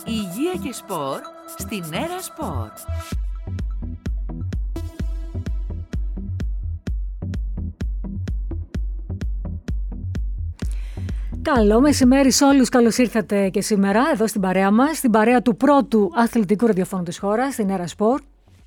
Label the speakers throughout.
Speaker 1: Υγεία και σπορ στην Έρα Σπορ.
Speaker 2: Καλό μεσημέρι σε όλους, καλώς ήρθατε και σήμερα εδώ στην παρέα μας, στην παρέα του πρώτου αθλητικού ραδιοφώνου της χώρας, στην Έρα Σπορ.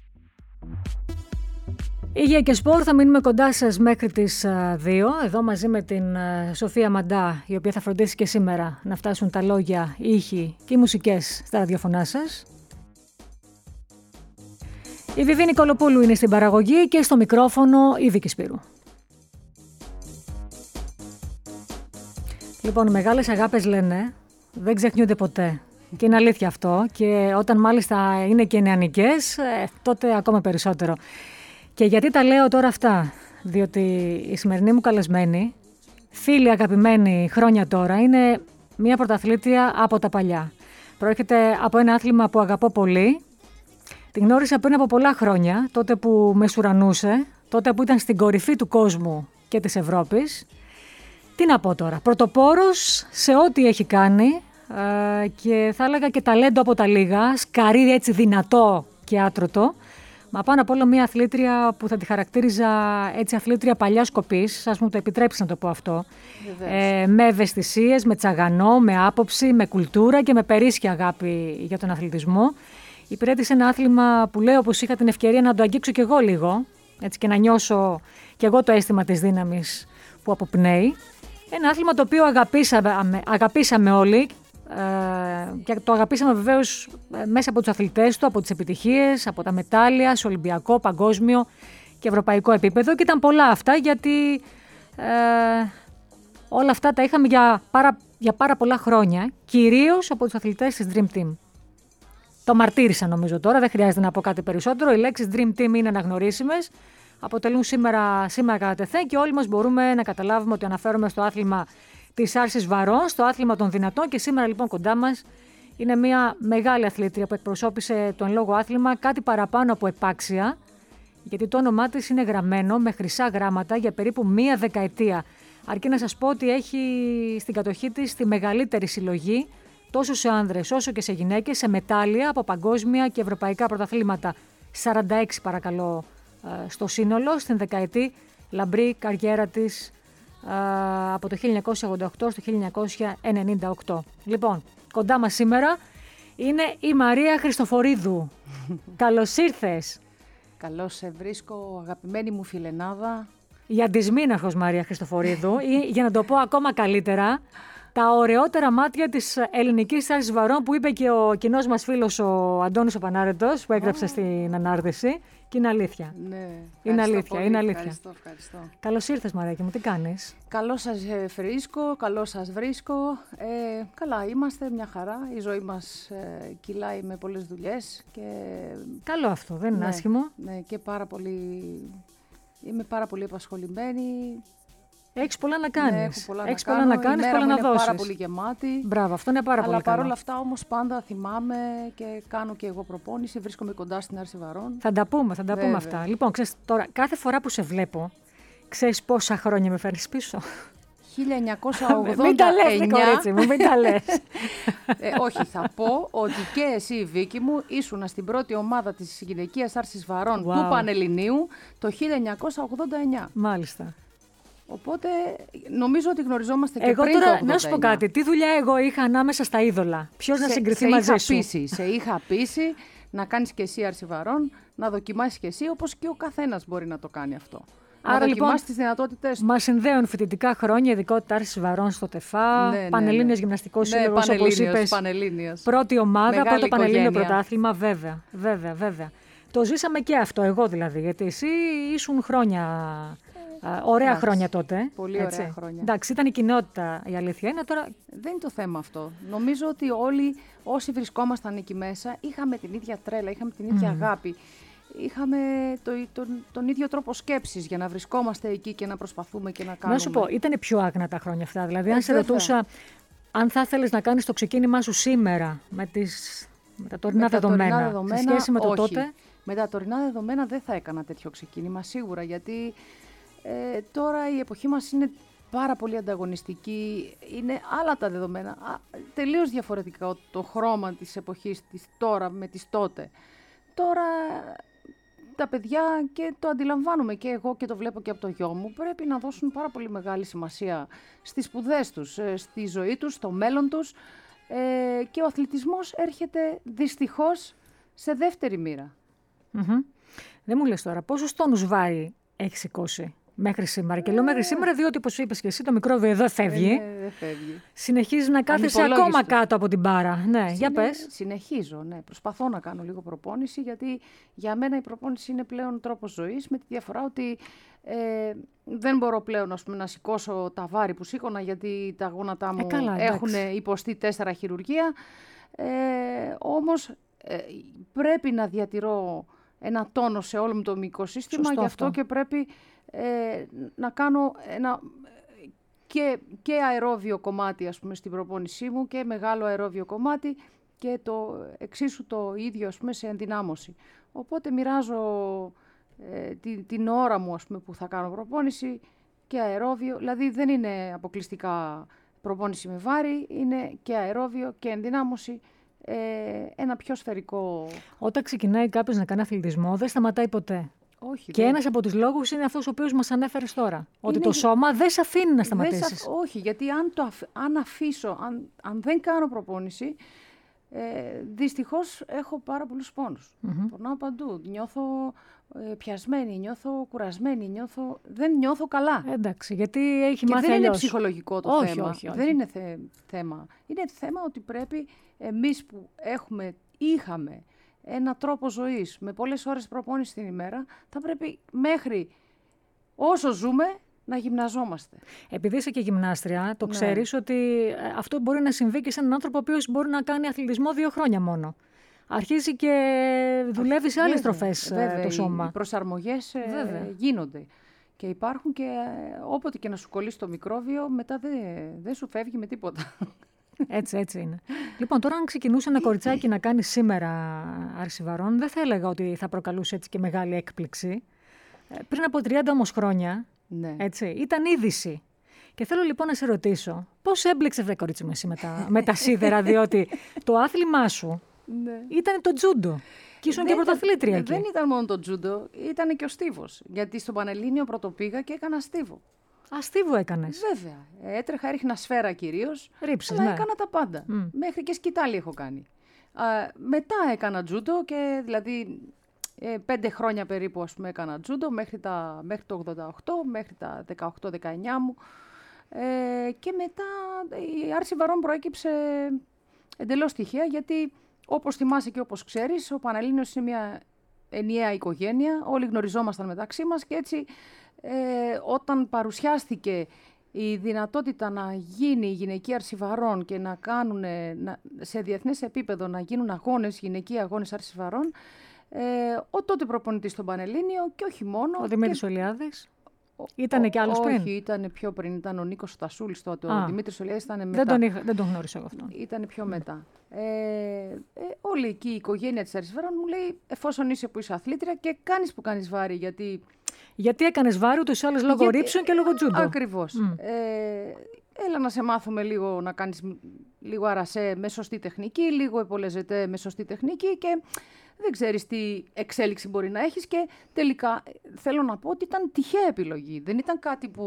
Speaker 2: Υγεία και σπορ, θα μείνουμε κοντά σας μέχρι τις 2, εδώ μαζί με την Σοφία Μαντά, η οποία θα φροντίσει και σήμερα να φτάσουν τα λόγια, οι ήχοι και οι μουσικές στα ραδιοφωνά σας. Η Βιβί Νικολοπούλου είναι στην παραγωγή και στο μικρόφωνο η Βίκη Σπύρου. Λοιπόν, οι μεγάλες αγάπες λένε, δεν ξεχνιούνται ποτέ. Και είναι αλήθεια αυτό. Και όταν μάλιστα είναι και νεανικές, τότε ακόμα περισσότερο. Και γιατί τα λέω τώρα αυτά? Διότι η σημερινή μου καλεσμένη, φίλη αγαπημένη χρόνια τώρα, είναι μια πρωταθλήτρια από τα παλιά. Προέρχεται από ένα άθλημα που αγαπώ πολύ. Την γνώρισα πριν από πολλά χρόνια, τότε που με σουρανούσε, τότε που ήταν στην κορυφή του κόσμου και της Ευρώπης. Τι να πω τώρα, πρωτοπόρος σε ό,τι έχει κάνει και θα έλεγα και ταλέντο από τα λίγα, σκαρί έτσι δυνατό και άτρωτο, μα πάνω απ' όλο μια αθλήτρια που θα τη χαρακτήριζα έτσι αθλήτρια παλιάς κοπής, σας μου το επιτρέψει να το πω αυτό, με ευαισθησίες, με τσαγανό, με άποψη, με κουλτούρα και με περίσσια αγάπη για τον αθλητισμό. Υπηρέτησε ένα άθλημα που λέω πως είχα την ευκαιρία να το αγγίξω κι εγώ λίγο, έτσι, και να νιώσω κι εγώ το αίσθημα της δύναμης που αποπνέει. Ένα άθλημα το οποίο αγαπήσαμε όλοι και το αγαπήσαμε βεβαίως μέσα από τους αθλητές του, από τις επιτυχίες, από τα μετάλλια σε ολυμπιακό, παγκόσμιο και ευρωπαϊκό επίπεδο, και ήταν πολλά αυτά γιατί όλα αυτά τα είχαμε για πάρα πολλά χρόνια, κυρίως από τους αθλητές της Dream Team. Το μαρτύρησα νομίζω τώρα, δεν χρειάζεται να πω κάτι περισσότερο. Οι λέξεις Dream Team είναι αναγνωρίσιμες. Αποτελούν σήμερα κατά τεθέν και όλοι μας μπορούμε να καταλάβουμε ότι αναφέρομαι στο άθλημα της άρσης βαρών, στο άθλημα των δυνατών, και σήμερα λοιπόν κοντά μας είναι μια μεγάλη αθλήτρια που εκπροσώπησε το εν λόγω άθλημα κάτι παραπάνω από επάξια, γιατί το όνομά της είναι γραμμένο με χρυσά γράμματα για περίπου μία δεκαετία. Αρκεί να σας πω ότι έχει στην κατοχή της τη μεγαλύτερη συλλογή τόσο σε άνδρες όσο και σε γυναίκες σε μετάλλια από παγκόσμια και ευρωπαϊκά πρωταθλήματα. 46 παρακαλώ στο σύνολο, στην δεκαετή λαμπρή καριέρα της από το 1988 στο 1998. Λοιπόν, κοντά μας σήμερα είναι η Μαρία Χριστοφορίδου. Καλώς ήρθες.
Speaker 3: Καλώς σε βρίσκω, αγαπημένη μου φιλενάδα.
Speaker 2: Η αντισμήναχος Μαρία Χριστοφορίδου ή, για να το πω ακόμα καλύτερα, τα ωραιότερα μάτια της ελληνικής άρσης βαρών, που είπε και ο κοινός μας φίλος ο Αντώνης ο Πανάρετος, που έγραψε στην ανάρτηση. Και είναι αλήθεια.
Speaker 3: Ναι,
Speaker 2: είναι αλήθεια,
Speaker 3: πολύ,
Speaker 2: είναι αλήθεια.
Speaker 3: Ευχαριστώ.
Speaker 2: Καλώς ήρθες Μαρέκη μου, τι κάνεις?
Speaker 3: Καλώς σας βρίσκω, καλώς σας βρίσκω. Καλά, είμαστε μια χαρά. Η ζωή μας κυλάει με πολλές δουλειές.
Speaker 2: Καλό αυτό, δεν είναι άσχημο.
Speaker 3: Ναι, και είμαι πάρα πολύ απασχολημένη.
Speaker 2: Έχεις πολλά να κάνεις.
Speaker 3: Ναι, έχω πολλά
Speaker 2: να κάνεις, πολλά να δώσεις.
Speaker 3: Είναι πάρα πολύ γεμάτη.
Speaker 2: Μπράβο, αυτό είναι πάρα πολύ καλό.
Speaker 3: Αλλά παρόλα αυτά όμως πάντα θυμάμαι και κάνω και εγώ προπόνηση. Βρίσκομαι κοντά στην άρση βαρών.
Speaker 2: Θα τα πούμε αυτά. Λοιπόν, ξέρεις, τώρα, κάθε φορά που σε βλέπω, ξέρεις πόσα χρόνια με φέρνεις πίσω?
Speaker 3: 1989.
Speaker 2: Μην τα λες, κορίτσι μου, μην τα λες.
Speaker 3: Όχι, θα πω ότι και εσύ, Βίκη μου, ήσουνα στην πρώτη ομάδα της γυναικείας άρσης βαρών του Πανελληνίου το 1989.
Speaker 2: Μάλιστα.
Speaker 3: Οπότε νομίζω ότι γνωριζόμαστε και
Speaker 2: εγώ
Speaker 3: πριν
Speaker 2: τώρα,
Speaker 3: το 89.
Speaker 2: Να σου πω κάτι, τι δουλειά εγώ είχα ανάμεσα στα είδωλα? Ποιος να συγκριθεί μαζί σου?
Speaker 3: Σε είχα πείσει να κάνεις και εσύ άρση βαρών, να δοκιμάσεις και εσύ, όπως και ο καθένας μπορεί να το κάνει αυτό.
Speaker 2: Άρα,
Speaker 3: να δοκιμάσεις τις δυνατότητες του.
Speaker 2: Μας συνδέουν φοιτητικά χρόνια, ειδικότητα άρσης βαρών στο ΤΕΦΑ, Πανελλήνιος Γυμναστικός Σύλλογος, όπως είπες. Πρώτη ομάδα, πρώτο Πανελλήνιο πρωτάθλημα, βέβαια. Το ζήσαμε και αυτό, εγώ δηλαδή, γιατί εσύ ήσουν χρόνια. Ωραία χρόνια τότε.
Speaker 3: Πολύ ωραία χρόνια.
Speaker 2: Εντάξει, ήταν η κοινότητα, η αλήθεια είναι τώρα.
Speaker 3: Δεν είναι το θέμα αυτό. Νομίζω ότι όλοι όσοι βρισκόμασταν εκεί μέσα είχαμε την ίδια τρέλα, είχαμε την ίδια αγάπη. Είχαμε τον ίδιο τρόπο σκέψης για να βρισκόμαστε εκεί και να προσπαθούμε και να κάνουμε.
Speaker 2: Να σου πω, ήταν πιο άγνα τα χρόνια αυτά. Δηλαδή, αν σε ρωτούσα αν θα ήθελες να κάνεις το ξεκίνημά σου σήμερα με τα τωρινά δεδομένα σε σχέση με το τότε.
Speaker 3: Με τα τωρινά δεδομένα δεν θα έκανα τέτοιο ξεκίνημα, σίγουρα, γιατί τώρα η εποχή μας είναι πάρα πολύ ανταγωνιστική, είναι άλλα τα δεδομένα, τελείως διαφορετικά το χρώμα της εποχής της τώρα με της τότε. Τώρα τα παιδιά, και το αντιλαμβάνομαι και εγώ και το βλέπω και από το γιο μου, πρέπει να δώσουν πάρα πολύ μεγάλη σημασία στις σπουδές τους, στη ζωή τους, στο μέλλον τους, και ο αθλητισμός έρχεται δυστυχώς σε δεύτερη μοίρα.
Speaker 2: Δεν μου λες τώρα, πόσους τόνους βάρη έχει σηκώσει μέχρι σήμερα? Και λέω μέχρι σήμερα, διότι όπως είπες και εσύ, το μικρόβιο δεν φεύγει.
Speaker 3: Δεν φεύγει.
Speaker 2: Συνεχίζει να κάθεσαι ακόμα κάτω από την μπάρα. Ναι, για πες.
Speaker 3: Συνεχίζω, ναι. Προσπαθώ να κάνω λίγο προπόνηση, γιατί για μένα η προπόνηση είναι πλέον τρόπος ζωής, με τη διαφορά ότι δεν μπορώ πλέον, ας πούμε, να σηκώσω τα βάρη που σήκωνα, γιατί τα γόνατά μου έχουν υποστεί 4 χειρουργία. Όμως πρέπει να διατηρώ ένα τόνο σε όλο μου το μυϊκό σύστημα, γι' αυτό και πρέπει να κάνω ένα και αερόβιο κομμάτι, ας πούμε, στην προπόνησή μου, και μεγάλο αερόβιο κομμάτι, και το εξίσου το ίδιο, ας πούμε, σε ενδυνάμωση. Οπότε μοιράζω την ώρα μου, ας πούμε, που θα κάνω προπόνηση και αερόβιο, δηλαδή δεν είναι αποκλειστικά προπόνηση με βάρη, είναι και αερόβιο και ενδυνάμωση, ένα πιο σφαιρικό.
Speaker 2: Όταν ξεκινάει κάποιος να κάνει αθλητισμό, δεν σταματάει ποτέ.
Speaker 3: Όχι,
Speaker 2: και ένας από τους λόγους είναι αυτός ο οποίος μας ανέφερες τώρα. Ότι το σώμα δεν σε αφήνει να σταματήσεις.
Speaker 3: Όχι, γιατί αν δεν κάνω προπόνηση, δυστυχώς έχω πάρα πολλούς πόνους. Πονάω παντού. Νιώθω πιασμένη, νιώθω κουρασμένη, δεν νιώθω καλά.
Speaker 2: Εντάξει, γιατί έχει μάθει
Speaker 3: δεν
Speaker 2: αλλιώς.
Speaker 3: Είναι ψυχολογικό το θέμα.
Speaker 2: Όχι.
Speaker 3: Δεν είναι θέμα. Είναι θέμα ότι πρέπει εμείς που είχαμε ένα τρόπο ζωής με πολλές ώρες προπόνηση την ημέρα, θα πρέπει μέχρι όσο ζούμε να γυμναζόμαστε.
Speaker 2: Επειδή είσαι και γυμνάστρια, το ξέρεις ότι αυτό μπορεί να συμβεί και σε έναν άνθρωπο ο οποίος μπορεί να κάνει αθλητισμό 2 χρόνια μόνο. Αρχίζει και δουλεύει σε άλλες τροφές το σώμα.
Speaker 3: Οι προσαρμογές γίνονται. Και υπάρχουν, και όποτε και να σου κολλήσει το μικρόβιο, μετά δεν σου φεύγει με τίποτα.
Speaker 2: Έτσι είναι. Λοιπόν, τώρα αν ξεκινούσε ένα κοριτσάκι να κάνει σήμερα άρση βαρών, δεν θα έλεγα ότι θα προκαλούσε έτσι και μεγάλη έκπληξη. Πριν από 30 όμως χρόνια, έτσι, ήταν είδηση. Και θέλω λοιπόν να σε ρωτήσω, πώς έμπλεξε βρε κορίτσι μου εσύ με τα σίδερα, διότι το άθλημά σου ήταν το τζούντο. Και ήσουν και πρωταθλήτρια εκεί.
Speaker 3: Δεν ήταν μόνο το τζούντο, ήταν και ο στίβος. Γιατί στο Πανελλήνιο πρωτοπήγα και έκανα στίβο.
Speaker 2: Στίβο έκανες?
Speaker 3: Βέβαια. Έτρεχα, έριχνα σφαίρα κυρίως.
Speaker 2: Ρίψες,
Speaker 3: αλλά έκανα τα πάντα. Μέχρι και σκητάλι έχω κάνει. Μετά έκανα τζούντο, και δηλαδή 5 χρόνια περίπου, ας πούμε, έκανα τζούντο μέχρι το 88, μέχρι τα 18-19 μου. Και μετά η άρση βαρών προέκυψε εντελώς τυχαία, γιατί όπως θυμάσαι και όπως ξέρεις, ο Πανελλήνιος είναι μια ενιαία οικογένεια, όλοι γνωριζόμασταν μεταξύ μας, και έτσι όταν παρουσιάστηκε η δυνατότητα να γίνει η γυναική άρση βαρών και να κάνουν σε διεθνές επίπεδο να γίνουν γυναικοί αγώνες άρσης βαρών, ο τότε προπονητής στον Πανελλήνιο, και όχι μόνο.
Speaker 2: Ο Δημήτρης Ολιάδης. Ήτανε κι άλλος πριν?
Speaker 3: Όχι, ήταν πιο πριν. Ήταν ο Νίκος Στασούλης τότε. Ο Δημήτρης Ολιάδης ήταν μετά.
Speaker 2: Δεν τον γνώρισα εγώ αυτόν.
Speaker 3: Ήταν πιο μετά. Όλη εκεί η οικογένεια της άρσης βαρών μου λέει, εφόσον είσαι που είσαι αθλήτρια και κάνεις που κάνεις βάρη,
Speaker 2: γιατί έκανες βάρη ούτως ή άλλως λόγω ρίψεων και λόγω τζούντο.
Speaker 3: Ακριβώς. Έλα να σε μάθουμε λίγο να κάνεις λίγο αρασέ με σωστή τεχνική, λίγο επολεζετέ με σωστή τεχνική, και δεν ξέρεις τι εξέλιξη μπορεί να έχεις, και τελικά θέλω να πω ότι ήταν τυχαία επιλογή. Δεν ήταν κάτι που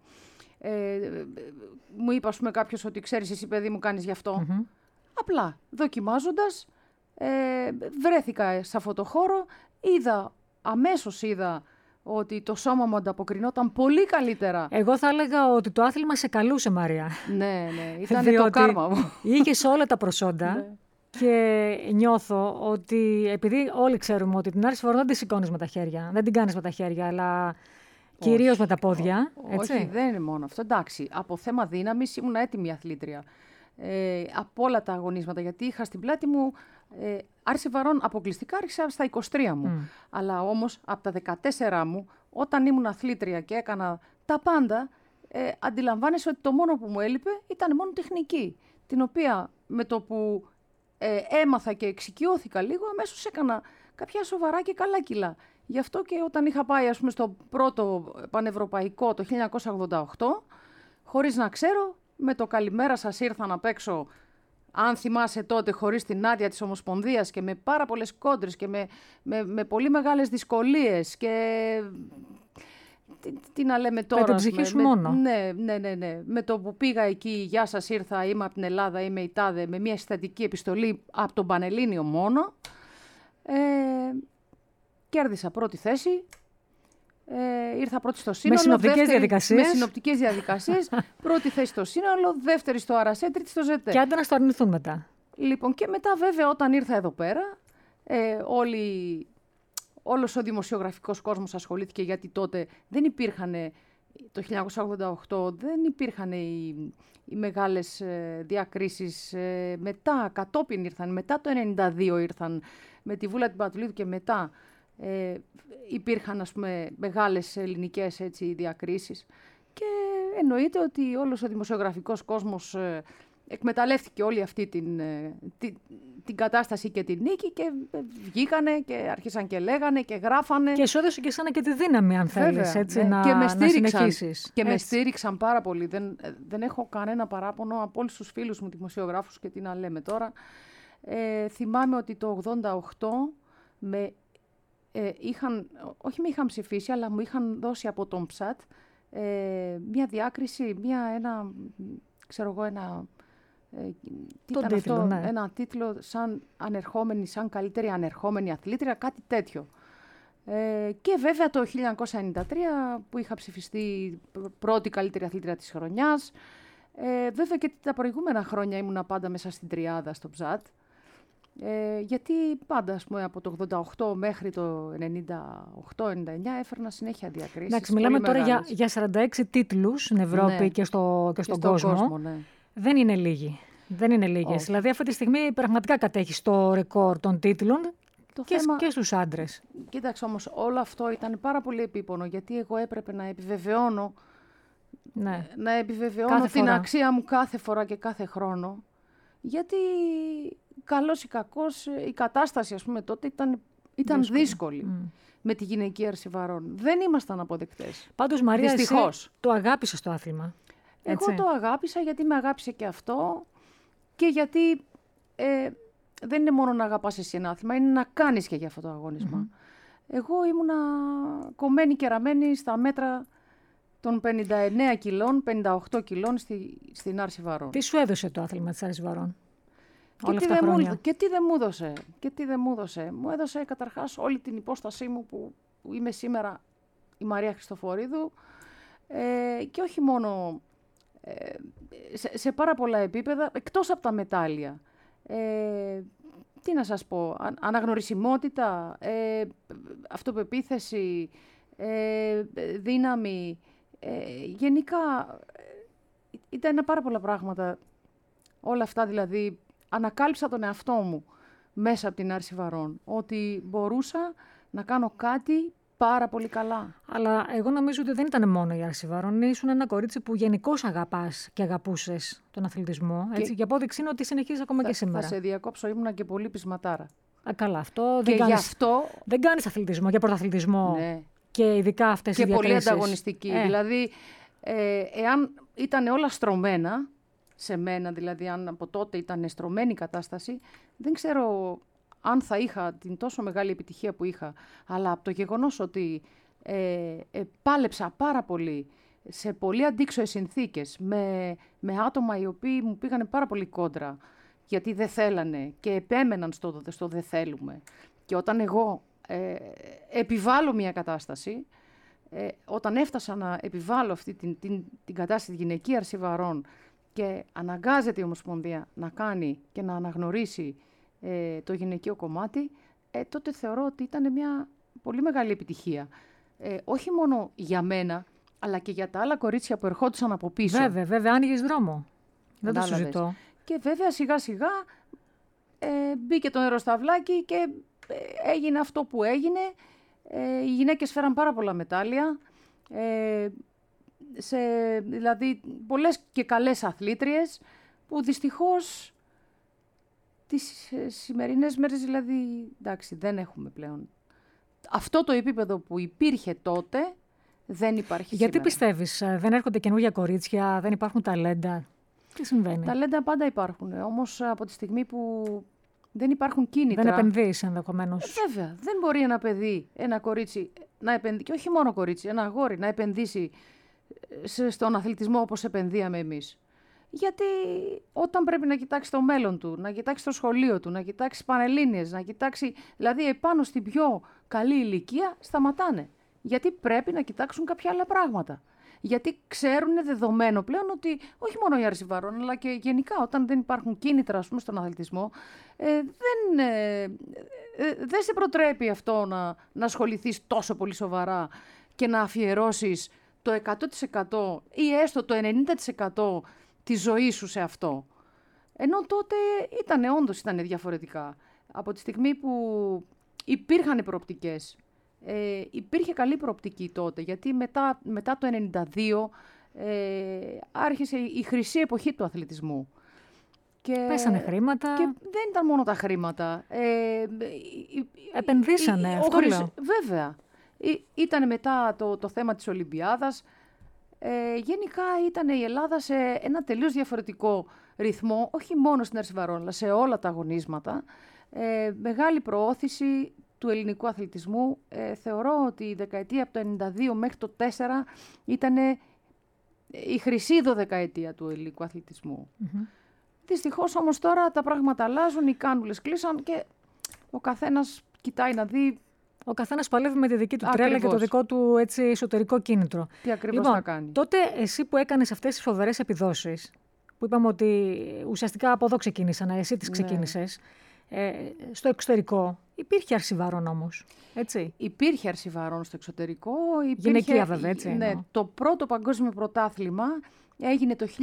Speaker 3: μου είπε, ας πούμε, κάποιος ότι ξέρεις εσύ παιδί μου κάνεις γι' αυτό. Απλά δοκιμάζοντας βρέθηκα σε αυτό το χώρο, αμέσως είδα ότι το σώμα μου ανταποκρινόταν πολύ καλύτερα. Εγώ
Speaker 2: θα έλεγα ότι το άθλημα σε καλούσε, Μαρία.
Speaker 3: Ναι, ήταν το κάρμα μου.
Speaker 2: Είχες όλα τα προσόντα. Και νιώθω ότι, επειδή όλοι ξέρουμε ότι την άρση βαρών δεν τη σηκώνεις με τα χέρια, δεν την κάνεις με τα χέρια, αλλά κυρίως με τα πόδια. Έτσι.
Speaker 3: Όχι, δεν είναι μόνο αυτό. Εντάξει, από θέμα δύναμης ήμουν έτοιμη αθλήτρια. Από όλα τα αγωνίσματα, γιατί είχα στην πλάτη μου άρση βαρών αποκλειστικά, άρχισα στα 23 μου. Αλλά όμως από τα 14 μου, όταν ήμουν αθλήτρια και έκανα τα πάντα, αντιλαμβάνεσαι ότι το μόνο που μου έλειπε ήταν μόνο τεχνική, την οποία με το που έμαθα και εξοικειώθηκα λίγο, αμέσως έκανα κάποια σοβαρά και καλά κιλά. Γι' αυτό και όταν είχα πάει, ας πούμε, στο πρώτο πανευρωπαϊκό το 1988, χωρίς να ξέρω, με το καλημέρα σας ήρθα να παίξω, αν θυμάσαι τότε, χωρίς την άδεια της Ομοσπονδίας και με πάρα πολλές κόντρες και με πολύ μεγάλες δυσκολίες και... Τι να λέμε τώρα.
Speaker 2: Με την ψυχή σου μόνο.
Speaker 3: Ναι. Με το που πήγα εκεί, γεια σας ήρθα, είμαι από την Ελλάδα, είμαι η τάδε, με μια συστατική επιστολή από τον Πανελλήνιο μόνο. Κέρδισα πρώτη θέση. Ήρθα πρώτη στο σύνολο.
Speaker 2: Με συνοπτικές διαδικασίες.
Speaker 3: Πρώτη θέση στο σύνολο, δεύτερη στο Αρασέ, τρίτη στο ΖΕΤΕ.
Speaker 2: Και άντε να στο αρνηθούν μετά.
Speaker 3: Λοιπόν, και μετά βέβαια όταν ήρθα εδώ πέρα, όλος ο δημοσιογραφικός κόσμος ασχολήθηκε, γιατί τότε δεν υπήρχαν, το 1988 δεν υπήρχαν οι μεγάλες διακρίσεις. Μετά, κατόπιν ήρθαν, μετά το 1992 ήρθαν, με τη Βούλα την Πατουλίδου και μετά υπήρχαν, ας πούμε, μεγάλες ελληνικές διακρίσεις. Και εννοείται ότι όλος ο δημοσιογραφικός κόσμος εκμεταλλεύτηκε όλη αυτή την κατάσταση και την νίκη και βγήκανε και άρχισαν και λέγανε και γράφανε.
Speaker 2: Και σου έδωσε και εσένα και τη δύναμη, αν θέλεις, έτσι,
Speaker 3: ναι.
Speaker 2: να συνεχίσεις.
Speaker 3: Και με στήριξαν πάρα πολύ. Δεν έχω κανένα παράπονο από όλους τους φίλους μου δημοσιογράφους και τι να λέμε τώρα. Θυμάμαι ότι το 1988 όχι με είχαν ψηφίσει, αλλά μου είχαν δώσει από τον ΨΑΤ μια διάκριση, ένα τίτλο σαν καλύτερη ανερχόμενη αθλήτρια, κάτι τέτοιο. Και βέβαια το 1993 που είχα ψηφιστεί πρώτη καλύτερη αθλήτρια της χρονιάς. Βέβαια και τα προηγούμενα χρόνια ήμουνα πάντα μέσα στην τριάδα στο ΨΑΤ. Γιατί πάντα, ας πούμε, από το 88 μέχρι το 98-99 έφερνα συνέχεια διακρίσεις.
Speaker 2: Εντάξει, μιλάμε τώρα για 46 τίτλους στην Ευρώπη, ναι, και στον κόσμο. Ναι. Δεν είναι λίγοι. Δεν είναι λίγες. Δηλαδή αυτή τη στιγμή πραγματικά κατέχεις το ρεκόρ των τίτλων και στους άντρες.
Speaker 3: Κοίταξε όμως, όλο αυτό ήταν πάρα πολύ επίπονο, γιατί εγώ έπρεπε να επιβεβαιώνω,
Speaker 2: ναι,
Speaker 3: την αξία μου κάθε φορά και κάθε χρόνο. Γιατί καλός ή κακός η κατάσταση, ας πούμε, τότε ήταν δύσκολη. Με τη γυναικεία αρσιβαρών. Δεν ήμασταν αποδεκτές.
Speaker 2: Πάντως, Μαρία,
Speaker 3: δυστυχώς,
Speaker 2: εσύ το αγάπησες το άθλημα.
Speaker 3: Εγώ το αγάπησα γιατί με αγάπησε και αυτό και γιατί δεν είναι μόνο να αγαπάς εσύ ένα άθλημα, είναι να κάνεις και για αυτό το αγώνισμα. Εγώ ήμουνα κομμένη και ραμμένη στα μέτρα των 59 κιλών, 58 κιλών στην άρση βαρών.
Speaker 2: Τι σου έδωσε το άθλημα της άρσης βαρών όλα
Speaker 3: αυτά
Speaker 2: τα χρόνια?
Speaker 3: Και τι δεν μου έδωσε. Μου έδωσε καταρχάς όλη την υπόστασή μου που είμαι σήμερα η Μαρία Χριστοφορίδου, και όχι μόνο σε πάρα πολλά επίπεδα, εκτός από τα μετάλλια. Τι να σας πω, αναγνωρισιμότητα, αυτοπεποίθηση, δύναμη, γενικά ήταν πάρα πολλά πράγματα. Όλα αυτά δηλαδή, ανακάλυψα τον εαυτό μου μέσα από την άρση βαρών, ότι μπορούσα να κάνω κάτι πάρα πολύ καλά.
Speaker 2: Αλλά εγώ νομίζω ότι δεν ήταν μόνο η άρση βαρών. Ήσουν ένα κορίτσι που γενικώς αγαπάς και αγαπούσες τον αθλητισμό. Έτσι, και απόδειξη είναι ότι συνεχίζεις ακόμα και σήμερα.
Speaker 3: Θα σε διακόψω, ήμουνα και πολύ πεισματάρα.
Speaker 2: Καλά, αυτό δεν κάνεις αθλητισμό για πρωταθλητισμό. Ναι. Και ειδικά αυτές οι διακρίσεις.
Speaker 3: Και πολύ ανταγωνιστική. Δηλαδή, εάν ήταν όλα στρωμένα, σε μένα δηλαδή, αν από τότε ήταν στρωμένη η κατάσταση, δεν ξέρω αν θα είχα την τόσο μεγάλη επιτυχία που είχα. Αλλά από το γεγονός ότι πάλεψα πάρα πολύ σε πολύ αντίξωες συνθήκες, με άτομα οι οποίοι μου πήγανε πάρα πολύ κόντρα, γιατί δεν θέλανε και επέμεναν στο δεν θέλουμε. Και όταν εγώ επιβάλλω μια κατάσταση, όταν έφτασα να επιβάλλω αυτή την κατάσταση γυναικεία άρση βαρών και αναγκάζεται η Ομοσπονδία να κάνει και να αναγνωρίσει το γυναικείο κομμάτι, τότε θεωρώ ότι ήταν μια πολύ μεγάλη επιτυχία. Όχι μόνο για μένα, αλλά και για τα άλλα κορίτσια που ερχόντουσαν από πίσω.
Speaker 2: Βέβαια, άνοιγες δρόμο. Δεν το συζητώ.
Speaker 3: Και βέβαια σιγά σιγά μπήκε το νεροσταυλάκι και έγινε αυτό που έγινε. Οι γυναίκες φέραν πάρα πολλά μετάλλια. Δηλαδή πολλές και καλές αθλήτριες που δυστυχώς τις σημερινές μέρες δηλαδή, εντάξει, δεν έχουμε πλέον. Αυτό το επίπεδο που υπήρχε τότε δεν υπάρχει
Speaker 2: Γιατί
Speaker 3: σήμερα.
Speaker 2: πιστεύεις, δεν έρχονται καινούργια κορίτσια, δεν υπάρχουν ταλέντα? Τι συμβαίνει?
Speaker 3: Ταλέντα πάντα υπάρχουν. Όμως από τη στιγμή που δεν υπάρχουν κίνητρα.
Speaker 2: Δεν επενδύεις ενδεχομένως.
Speaker 3: Βέβαια, δεν μπορεί ένα παιδί, ένα κορίτσι να επενδύσει, και όχι μόνο κορίτσι, ένα αγόρι να επενδύσει στον αθλητισμό όπως επενδύαμε εμείς. Γιατί όταν πρέπει να κοιτάξει το μέλλον του, να κοιτάξει το σχολείο του, να κοιτάξει πανελλήνιες, να κοιτάξει, δηλαδή επάνω στην πιο καλή ηλικία, σταματάνε. Γιατί πρέπει να κοιτάξουν κάποια άλλα πράγματα. Γιατί ξέρουν δεδομένο πλέον ότι όχι μόνο η Άρση Βαρών, αλλά και γενικά όταν δεν υπάρχουν κίνητρα, ας πούμε, στον αθλητισμό, δεν σε προτρέπει αυτό να ασχοληθείς τόσο πολύ σοβαρά και να αφιερώσεις το 100% ή έστω το 90% της ζωής σου σε αυτό. Ενώ τότε όντως ήταν διαφορετικά. Από τη στιγμή που υπήρχαν προοπτικές, υπήρχε καλή προοπτική τότε, γιατί μετά το 1992 άρχισε η χρυσή εποχή του αθλητισμού. Και
Speaker 2: πέσανε χρήματα.
Speaker 3: Και δεν ήταν μόνο τα χρήματα.
Speaker 2: Επενδύσανε, αυτό λέω.
Speaker 3: Βέβαια. Ήταν μετά το θέμα της Ολυμπιάδας. Γενικά ήταν η Ελλάδα σε ένα τελείως διαφορετικό ρυθμό, όχι μόνο στην Άρση Βαρών, αλλά σε όλα τα αγωνίσματα. Μεγάλη προώθηση του ελληνικού αθλητισμού. Θεωρώ ότι η δεκαετία από το 1992 μέχρι το 2004 ήταν η χρυσή δωδεκαετία του ελληνικού αθλητισμού. Mm-hmm. Δυστυχώς όμως τώρα τα πράγματα αλλάζουν, οι κάνουλες κλείσαν και ο καθένας κοιτάει να δει.
Speaker 2: Ο καθένας παλεύει με τη δική του τρέλα και το δικό του έτσι, εσωτερικό κίνητρο.
Speaker 3: Τι ακριβώς θα κάνει.
Speaker 2: Τότε εσύ που έκανες αυτές τις φοβερές επιδόσεις, που είπαμε ότι ουσιαστικά από εδώ ξεκίνησαν, εσύ τις ξεκίνησες, στο εξωτερικό υπήρχε Άρση Βαρών όμως, έτσι.
Speaker 3: Υπήρχε Άρση Βαρών στο εξωτερικό.
Speaker 2: Γυναικεία βέβαια, έτσι.
Speaker 3: Ναι, το πρώτο παγκόσμιο πρωτάθλημα έγινε το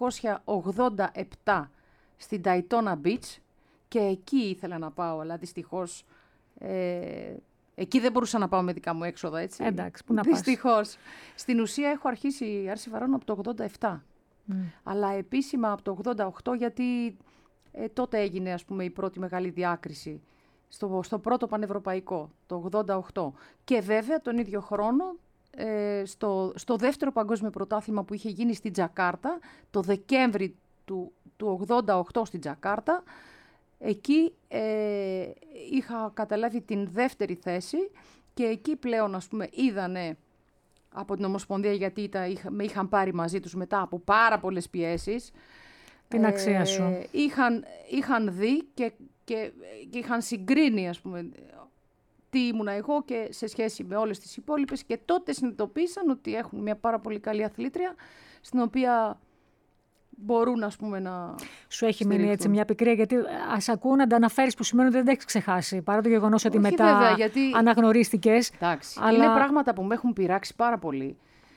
Speaker 3: 1987 στην Daytona Beach και εκεί ήθελα να πάω, αλλά δυστυχώς εκεί δεν μπορούσα να πάω με δικά μου έξοδα, έτσι.
Speaker 2: Εντάξει, πού να πας.
Speaker 3: Δυστυχώς. Στην ουσία έχω αρχίσει η Άρση Βαρών από το 87, αλλά επίσημα από το 88, γιατί τότε έγινε, ας πούμε, η πρώτη μεγάλη διάκριση στο πρώτο πανευρωπαϊκό, το 88. Και βέβαια τον ίδιο χρόνο στο δεύτερο παγκόσμιο πρωτάθλημα που είχε γίνει στην Τζακάρτα, το Δεκέμβρη του 88 στην Τζακάρτα, εκεί είχα καταλάβει την δεύτερη θέση και εκεί πλέον, ας πούμε, είδανε από την Ομοσπονδία, γιατί με είχαν πάρει μαζί τους μετά από πάρα πολλές πιέσεις.
Speaker 2: Την αξία σου.
Speaker 3: Είχαν δει και είχαν συγκρίνει, ας πούμε, τι ήμουνα εγώ και σε σχέση με όλες τις υπόλοιπες, και τότε συνειδητοποίησαν ότι έχουν μια πάρα πολύ καλή αθλήτρια στην οποία μπορούν, ας πούμε, να
Speaker 2: σου έχει μείνει έτσι μια πικρία, γιατί ας ακούω να τα αναφέρεις, που σημαίνει ότι δεν τα έχεις ξεχάσει, παρά το γεγονός ότι μετά
Speaker 3: βέβαια, γιατί
Speaker 2: αναγνωρίστηκες.
Speaker 3: Εντάξει,
Speaker 2: αλλά
Speaker 3: είναι πράγματα που με έχουν πειράξει πάρα πολύ.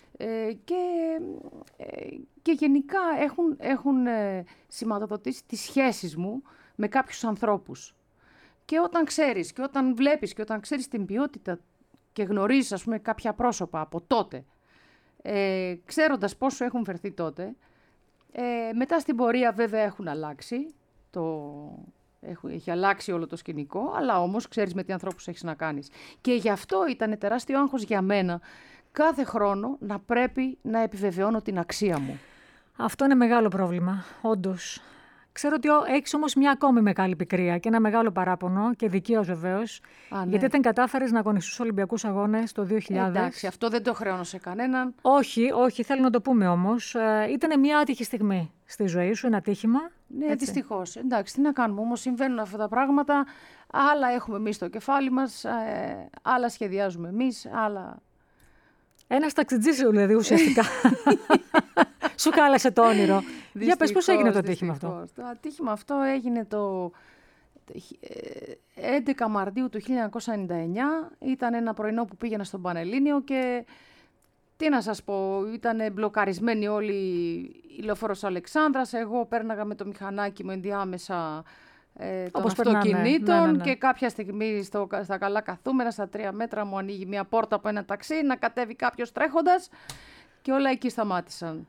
Speaker 3: Και γενικά έχουν σηματοδοτήσει τις σχέσεις μου με κάποιους ανθρώπους. Και όταν ξέρεις και όταν βλέπεις και όταν ξέρεις την ποιότητα και γνωρίζεις, ας πούμε, κάποια πρόσωπα από τότε, ξέροντας πόσο έχουν φερθεί τότε, μετά στην πορεία βέβαια έχουν αλλάξει, έχει αλλάξει όλο το σκηνικό, αλλά όμως ξέρεις με τι ανθρώπους έχεις να κάνεις. Και γι' αυτό ήταν τεράστιο άγχος για μένα κάθε χρόνο να πρέπει να επιβεβαιώνω την αξία μου.
Speaker 2: Αυτό είναι μεγάλο πρόβλημα, όντως. Ξέρω ότι έχεις όμως μια ακόμη μεγάλη πικρία και ένα μεγάλο παράπονο, και δικαίως βεβαίως,
Speaker 3: ναι.
Speaker 2: Γιατί δεν κατάφερες να αγωνιστείς στους Ολυμπιακούς Αγώνες το 2000.
Speaker 3: Εντάξει, αυτό δεν το χρεώνω σε κανέναν.
Speaker 2: Όχι, θέλω να το πούμε όμως. Ήταν μια άτυχη στιγμή στη ζωή σου, ένα ατύχημα.
Speaker 3: Ναι, δυστυχώς. Εντάξει, τι να κάνουμε, όμως συμβαίνουν αυτά τα πράγματα. Άλλα έχουμε εμείς στο κεφάλι μας, άλλα σχεδιάζουμε εμείς, άλλα.
Speaker 2: Ένας ταξιτζής δηλαδή ουσιαστικά. Σου κάλεσε το όνειρο. Για πες, πώς έγινε το ατύχημα αυτό?
Speaker 3: Το ατύχημα αυτό έγινε το 11 Μαρτίου του 1999. Ήταν ένα πρωινό που πήγαινα στον Πανελλήνιο και τι να σας πω, ήταν μπλοκαρισμένοι όλοι η λεωφόρος Αλεξάνδρας. Εγώ πέρναγα με το μηχανάκι μου ενδιάμεσα των αυτοκινήτων, και κάποια στιγμή στα καλά καθούμενα, στα 3 μέτρα, μου ανοίγει μια πόρτα από ένα ταξί, να κατέβει κάποιος τρέχοντας και όλα εκεί σταμάτησαν.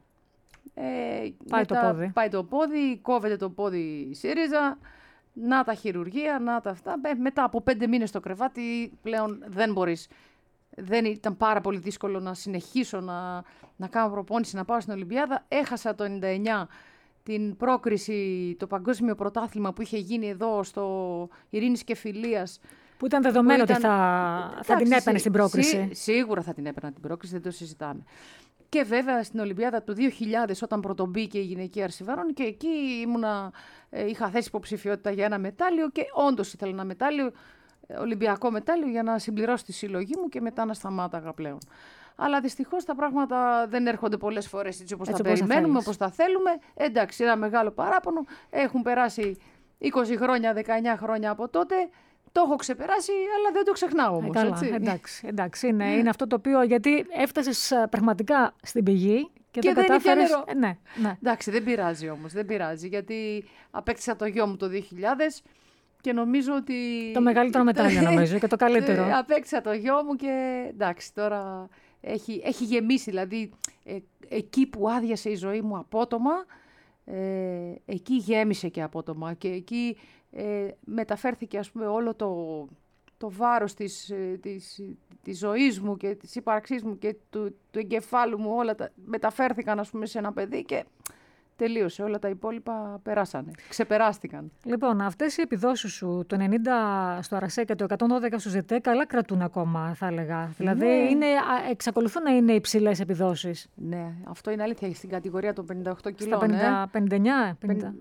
Speaker 3: Πάει το πόδι, κόβεται το πόδι η ΣΥΡΙΖΑ, να τα χειρουργία, να τα αυτά. Μετά από 5 μήνες στο κρεβάτι πλέον δεν μπορείς δεν ήταν πάρα πολύ δύσκολο να συνεχίσω να κάνω προπόνηση, να πάω στην Ολυμπιάδα. Έχασα το 99 την πρόκριση, το παγκόσμιο πρωτάθλημα που είχε γίνει εδώ στο Ειρήνης και Φιλίας.
Speaker 2: Που ήταν δεδομένο ότι θα την έπαιρνε στην πρόκριση.
Speaker 3: Σίγουρα θα την έπαιρνα την πρόκριση, δεν το συζητάμε. Και βέβαια στην Ολυμπιάδα του 2000, όταν πρωτομπήκε η γυναική αρσιβαρών, και εκεί είχα θέσει υποψηφιότητα για ένα μετάλλιο και όντως ήθελα ένα μετάλλιο, Ολυμπιακό μετάλλιο, για να συμπληρώσω τη συλλογή μου και μετά να σταμάταγα πλέον. Αλλά δυστυχώς τα πράγματα δεν έρχονται πολλές φορές έτσι όπως τα περιμένουμε, όπως τα θέλουμε. Εντάξει, ένα μεγάλο παράπονο. Έχουν περάσει 20 χρόνια, 19 χρόνια από τότε. Το έχω ξεπεράσει, αλλά δεν το ξεχνάω όμως.
Speaker 2: Καλά,
Speaker 3: έτσι.
Speaker 2: εντάξει, είναι αυτό το οποίο, γιατί έφτασες πραγματικά στην πηγή και δεν κατάφερες. Ναι.
Speaker 3: Εντάξει, δεν πειράζει όμως, δεν πειράζει, γιατί απέκτησα το γιο μου το 2000 και νομίζω ότι...
Speaker 2: Το μεγαλύτερο μετάλλιο νομίζω και το καλύτερο.
Speaker 3: Απέκτησα το γιο μου και εντάξει, τώρα έχει γεμίσει, δηλαδή εκεί που άδειασε η ζωή μου απότομα, εκεί γέμισε και απότομα και εκεί μεταφέρθηκε, ας πούμε, όλο το βάρος της ζωής μου και της ύπαρξής μου και του εγκεφάλου μου, όλα μεταφέρθηκαν, ας πούμε, σε ένα παιδί και τελείωσε. Όλα τα υπόλοιπα περάσανε, ξεπεράστηκαν.
Speaker 2: Λοιπόν, αυτές οι επιδόσεις σου, το 90 στο Αρασέ και το 112 στο ΖΕΤΕ, καλά κρατούν ακόμα, θα έλεγα. Δηλαδή, εξακολουθούν να είναι υψηλές επιδόσεις.
Speaker 3: Ναι, αυτό είναι αλήθεια. Στην κατηγορία των 58 κιλών.
Speaker 2: Στα 59,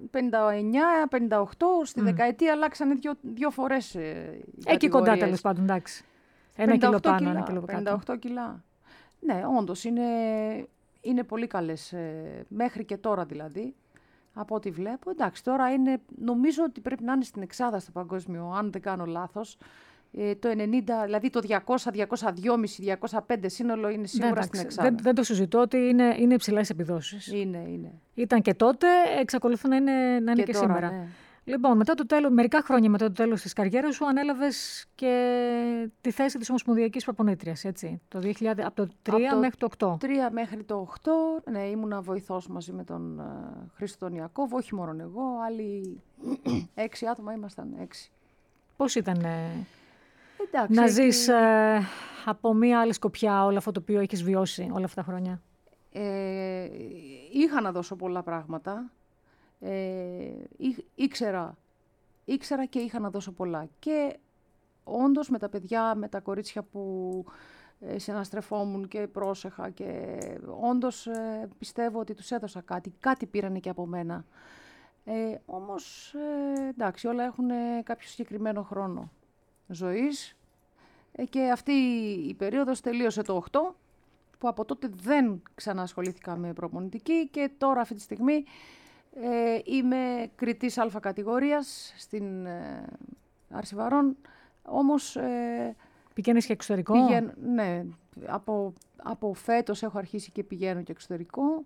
Speaker 3: 59, 58, στη δεκαετία αλλάξανε δύο φορές.
Speaker 2: Εκεί κοντά, τέλος πάντων, εντάξει. 1 κιλό πάνω, 1 κιλό κάτω.
Speaker 3: 58 κιλά. Ναι, όντως είναι πολύ καλές, μέχρι και τώρα δηλαδή, από ό,τι βλέπω. Εντάξει, τώρα νομίζω ότι πρέπει να είναι στην εξάδα στο παγκόσμιο, αν δεν κάνω λάθος. Το 90, δηλαδή το 200, 202,5, 205 σύνολο είναι σίγουρα στην εξάδα.
Speaker 2: Δεν το συζητώ ότι είναι υψηλές επιδόσεις.
Speaker 3: Είναι.
Speaker 2: Ήταν και τότε, εξακολουθούν να είναι και
Speaker 3: τώρα,
Speaker 2: σήμερα.
Speaker 3: Ναι.
Speaker 2: Λοιπόν, μερικά χρόνια μετά το τέλος της καριέρας σου, ανέλαβες και τη θέση της Ομοσπονδιακής Προπονήτριας, έτσι, από το 3 μέχρι το 8.
Speaker 3: 3 μέχρι το 8, ναι, ήμουνα βοηθός μαζί με τον Χρήστο τον Ιακώβο, όχι μόνο εγώ, άλλοι 6 άτομα ήμασταν, 6.
Speaker 2: Πώς ήταν
Speaker 3: εντάξει,
Speaker 2: να ζεις από μία άλλη σκοπιά όλο αυτό το οποίο έχεις βιώσει όλα αυτά τα χρόνια?
Speaker 3: Είχα να δώσω πολλά πράγματα. Ήξερα και είχα να δώσω πολλά. Και όντως με τα παιδιά, με τα κορίτσια που συναστρεφόμουν και πρόσεχα και όντως πιστεύω ότι τους έδωσα κάτι. Κάτι πήρανε και από μένα. Όμως, εντάξει, όλα έχουν κάποιο συγκεκριμένο χρόνο ζωής. Και αυτή η περίοδος τελείωσε το 8, που από τότε δεν ξανασχολήθηκα με προπονητική και τώρα αυτή τη στιγμή είμαι κριτής Α κατηγορίας στην Αρσιβαρών, όμως...
Speaker 2: Πηγαίνεις και εξωτερικό?
Speaker 3: Ναι, από φέτος έχω αρχίσει και πηγαίνω και εξωτερικό.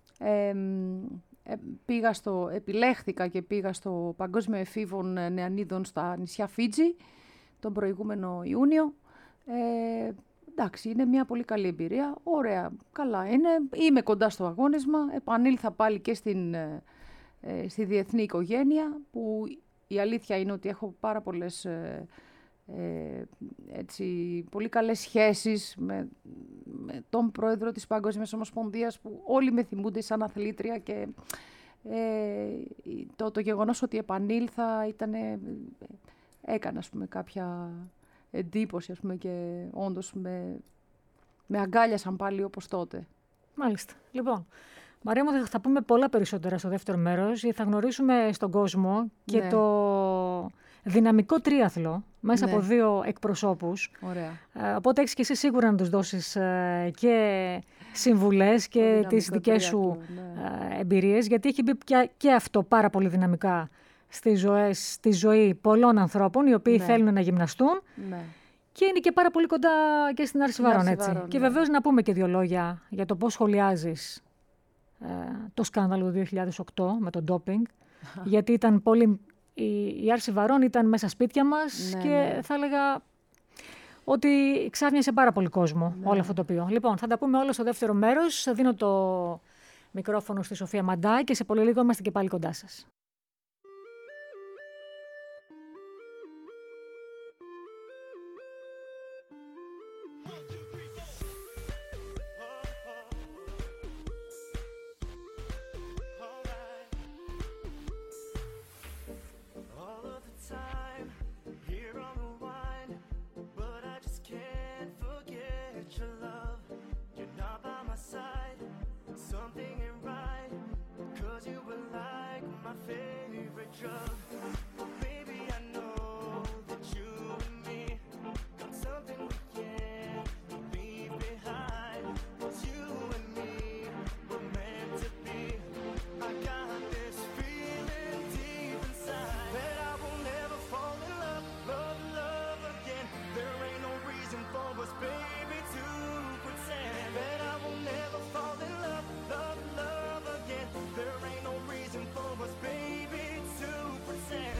Speaker 3: Επιλέχθηκα και πήγα στο Παγκόσμιο Εφήβων Νεανίδων στα νησιά Φίτζι τον προηγούμενο Ιούνιο. Εντάξει, είναι μια πολύ καλή εμπειρία, ωραία, καλά είναι. Είμαι κοντά στο αγώνισμα, επανήλθα πάλι και στη διεθνή οικογένεια, που η αλήθεια είναι ότι έχω πάρα πολλές πολύ καλές σχέσεις με τον πρόεδρο της Παγκόσμιας Ομοσπονδίας, που όλοι με θυμούνται σαν αθλήτρια και το γεγονός ότι επανήλθα έκανε, ας πούμε, κάποια εντύπωση, ας πούμε, και όντως με αγκάλιασαν πάλι όπως τότε.
Speaker 2: Μάλιστα. Λοιπόν, Μαρία μου, θα πούμε πολλά περισσότερα στο δεύτερο μέρος, γιατί θα γνωρίσουμε στον κόσμο και το δυναμικό τρίαθλο μέσα από 2 εκπροσώπους.
Speaker 3: Ωραία.
Speaker 2: Οπότε έχεις και εσύ σίγουρα να τους δώσεις και συμβουλές και τις δικές σου εμπειρίες, γιατί έχει μπει και αυτό πάρα πολύ δυναμικά στη ζωή πολλών ανθρώπων, οι οποίοι θέλουν να γυμναστούν. Ναι. Και είναι και πάρα πολύ κοντά και στην Αρσιβαρών, έτσι. Ναι. Και βεβαίως να πούμε και 2 λόγια για το πώς σχολιάζεις το σκάνδαλο του 2008 με το ντόπινγκ. Γιατί ήταν η Αρσιβαρών ήταν μέσα σπίτια μας και θα έλεγα ότι ξάφνιασε πάρα πολύ κόσμο όλο αυτό το οποίο. Λοιπόν, θα τα πούμε όλα στο δεύτερο μέρος. Δίνω το μικρόφωνο στη Σοφία Μαντά και σε πολύ λίγο είμαστε και πάλι κοντά σας.
Speaker 4: favorite drug. Baby, I know that you and me got something we can't leave behind. You and me were meant to be. I got this feeling deep inside that I will never fall in love, love again. There ain't no reason for us, baby, to pretend that I will never fall in love, love again. There ain't no reason for us, baby, to pretend.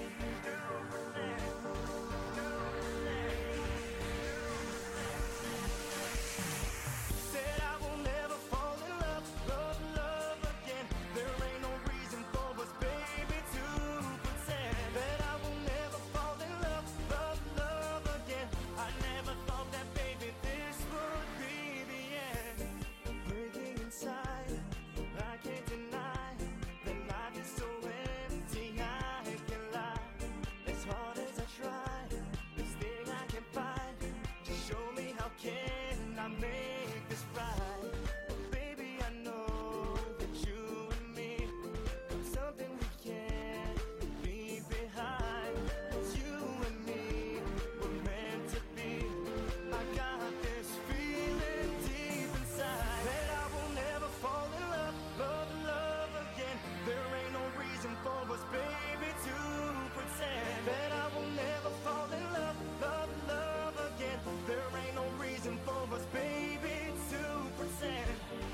Speaker 4: Said I will never fall in love, love again. There ain't no reason for us, baby, to pretend that I will never fall in love, love again. I never thought that, baby, this would be the end. Breaking inside, I can't deny that life is so empty. I can lie as hard as I try. This thing I can find, just show me how can I make this right. Baby, I know that you and me got something we can't leave behind. You and me were meant to be. I got this feeling deep inside that I will never fall in love, love again. There ain't no reason for us, baby, to pretend that I will never fall in love, love again. There ain't no reason for us, baby, to pretend.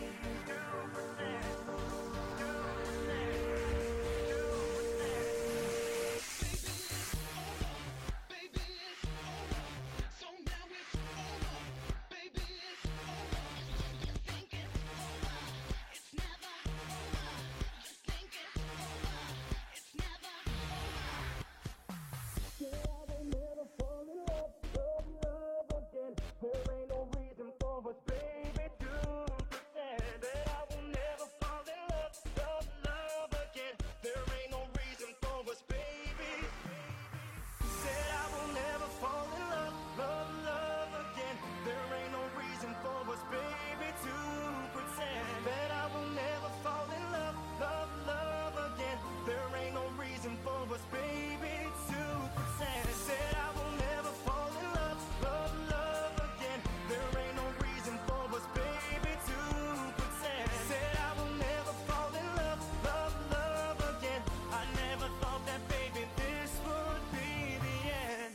Speaker 4: There ain't no reason for us, baby, to pretend that I will never fall in love, love again. There ain't no reason for us, baby. Said I will never fall in love, love again. There ain't no reason for us, baby, to pretend that I will never fall in love, love again. There ain't no reason for us, baby, to pretend. Said I will never fall in love, love again. There ain't no reason for us, baby, to pretend. Said I will never fall in love, love again. I never thought that, baby, this would be the end.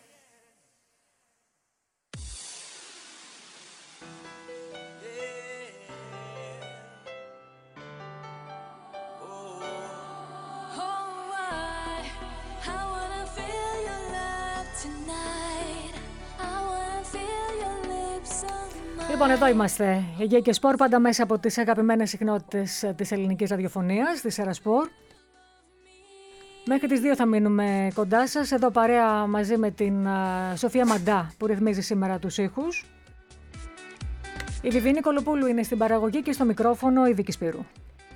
Speaker 5: I wanna feel your love tonight. I wanna feel your lips on mine.
Speaker 2: Λοιπόν, εδώ είμαστε. Η Γκέι και Σπορ, πάντα μέσα από τις αγαπημένες συχνότητες της ελληνικής ραδιοφωνίας, της Έρα Σπορ. Μέχρι τις 2 θα μείνουμε κοντά σας, εδώ παρέα μαζί με την Σοφία Μαντά που ρυθμίζει σήμερα τους ήχους. Η Βιβίνη Κολοπούλου είναι στην παραγωγή και στο μικρόφωνο η Δίκη Σπύρου.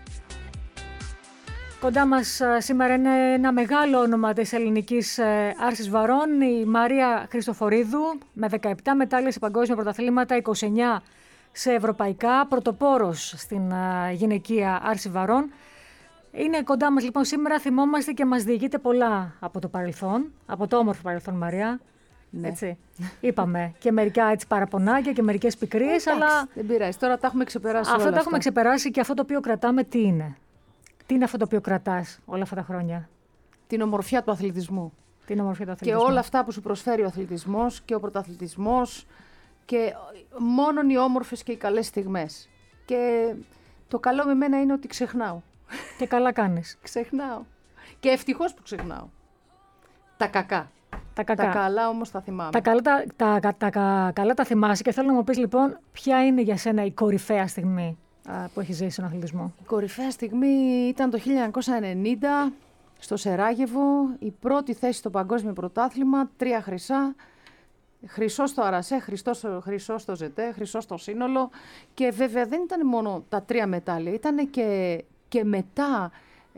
Speaker 2: Κοντά μας σήμερα είναι ένα μεγάλο όνομα της ελληνικής άρσης βαρών, η Μαρία Χριστοφορίδου, με 17 μετάλλια σε παγκόσμια πρωταθλήματα, 29 σε ευρωπαϊκά, πρωτοπόρος στην γυναικεία άρση βαρών. Είναι κοντά μας λοιπόν σήμερα, θυμόμαστε και μας διηγείται πολλά από το παρελθόν, από το όμορφο παρελθόν, Μαρία.
Speaker 3: Ναι.
Speaker 2: Έτσι. Είπαμε και μερικά έτσι παραπονάκια και μερικές πικρίες, αλλά
Speaker 3: Δεν πειράζει, τώρα τα έχουμε ξεπεράσει
Speaker 2: αυτό
Speaker 3: όλα
Speaker 2: τα έχουμε ξεπεράσει και αυτό το οποίο κρατάμε τι είναι. Τι είναι αυτό το οποίο κρατάς όλα αυτά τα χρόνια?
Speaker 3: Την ομορφιά του αθλητισμού.
Speaker 2: Την ομορφιά του
Speaker 3: Και
Speaker 2: αθλητισμού.
Speaker 3: όλα αυτά που σου προσφέρει ο αθλητισμός και ο πρωταθλητισμός και μόνον οι όμορφες και οι καλές στιγμές. Και το καλό με μένα είναι ότι ξεχνάω.
Speaker 2: Και καλά κάνεις.
Speaker 3: Ξεχνάω. Και ευτυχώς που ξεχνάω. Τα κακά.
Speaker 2: Τα κακά.
Speaker 3: Τα καλά όμως τα θυμάμαι.
Speaker 2: Καλά τα θυμάσαι και θέλω να μου πεις λοιπόν ποια είναι για σένα η κορυφαία στιγμή που έχει ζήσει στον αθλητισμό.
Speaker 3: Η κορυφαία στιγμή ήταν το 1990 στο Σεράγεβο, η πρώτη θέση στο παγκόσμιο πρωτάθλημα, 3 χρυσά, χρυσό στο Αρασέ, χρυσό στο Ζετέ, χρυσό στο σύνολο και βέβαια δεν ήταν μόνο τα 3 μετάλλια, ήταν και μετά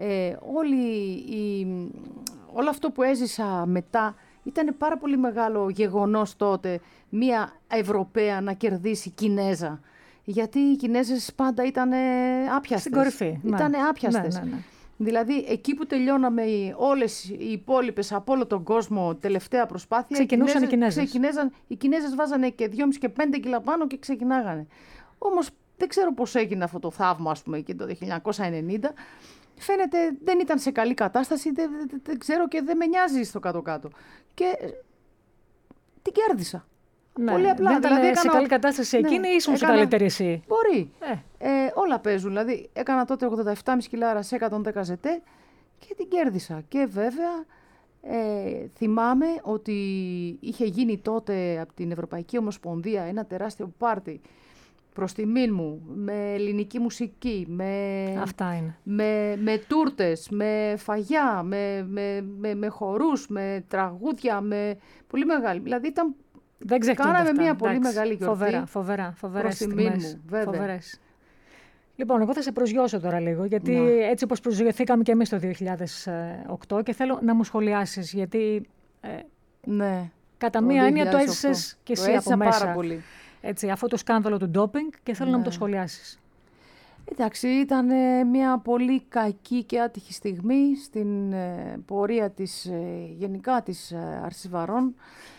Speaker 3: όλο αυτό που έζησα μετά. Ήταν πάρα πολύ μεγάλο γεγονός τότε μία Ευρωπαία να κερδίσει Κινέζα. Γιατί οι Κινέζες πάντα ήταν άπιαστες.
Speaker 2: Στην κορυφή.
Speaker 3: Ήταν
Speaker 2: ναι.
Speaker 3: άπιαστες.
Speaker 2: Ναι.
Speaker 3: Δηλαδή, εκεί που τελειώναμε όλες οι υπόλοιπες από όλο τον κόσμο τελευταία προσπάθεια,
Speaker 2: Ξεκινούσαν οι Κινέζες.
Speaker 3: Οι Κινέζες βάζανε και 2,5 και 5 κιλά πάνω και ξεκινάγανε. Όμως δεν ξέρω πώς έγινε αυτό το θαύμα, ας πούμε, εκεί το 1990. Φαίνεται δεν ήταν σε καλή κατάσταση, δεν ξέρω και δεν με νοιάζει στο κάτω-κάτω. Και την κέρδισα.
Speaker 2: Ναι,
Speaker 3: Πολύ απλά.
Speaker 2: δεν ήταν
Speaker 3: δηλαδή,
Speaker 2: σε καλή κατάσταση εκείνη ή ήσουν σε καλύτερη εσύ.
Speaker 3: Μπορεί. Όλα παίζουν. Δηλαδή έκανα τότε 87,5 κιλάρα σε 110 ζετέ και την κέρδισα. Και βέβαια θυμάμαι ότι είχε γίνει τότε από την Ευρωπαϊκή Ομοσπονδία ένα τεράστιο πάρτι προς τιμήν μου, με ελληνική μουσική,
Speaker 2: Αυτά είναι.
Speaker 3: με τούρτες, με φαγιά, με χορούς, με τραγούδια, με πολύ μεγάλη. Δηλαδή ήταν...
Speaker 2: Δεν ξεχνιούνται
Speaker 3: Κάναμε
Speaker 2: αυτά.
Speaker 3: μια πολύ
Speaker 2: Εντάξει.
Speaker 3: μεγάλη γιορτή.
Speaker 2: Φοβερές
Speaker 3: προς τιμήν
Speaker 2: στιγμές.
Speaker 3: μου, βέβαια.
Speaker 2: Φοβερές. Λοιπόν, εγώ θα σε προσγειώσω τώρα λίγο, γιατί έτσι όπως προσγειωθήκαμε και εμείς το 2008 και θέλω να μου σχολιάσεις, γιατί
Speaker 3: Ναι.
Speaker 2: κατά
Speaker 3: Το
Speaker 2: μία έννοια το
Speaker 3: 2008.
Speaker 2: έζησες και
Speaker 3: Το
Speaker 2: εσύ από
Speaker 3: έζησα
Speaker 2: μέσα.
Speaker 3: πάρα πολύ.
Speaker 2: Έτσι, αυτό το σκάνδαλο του ντόπινγκ και θέλω να μου το σχολιάσεις.
Speaker 3: Εντάξει, ήταν μια πολύ κακή και άτυχη στιγμή στην πορεία της, γενικά της Αρσιβαρών.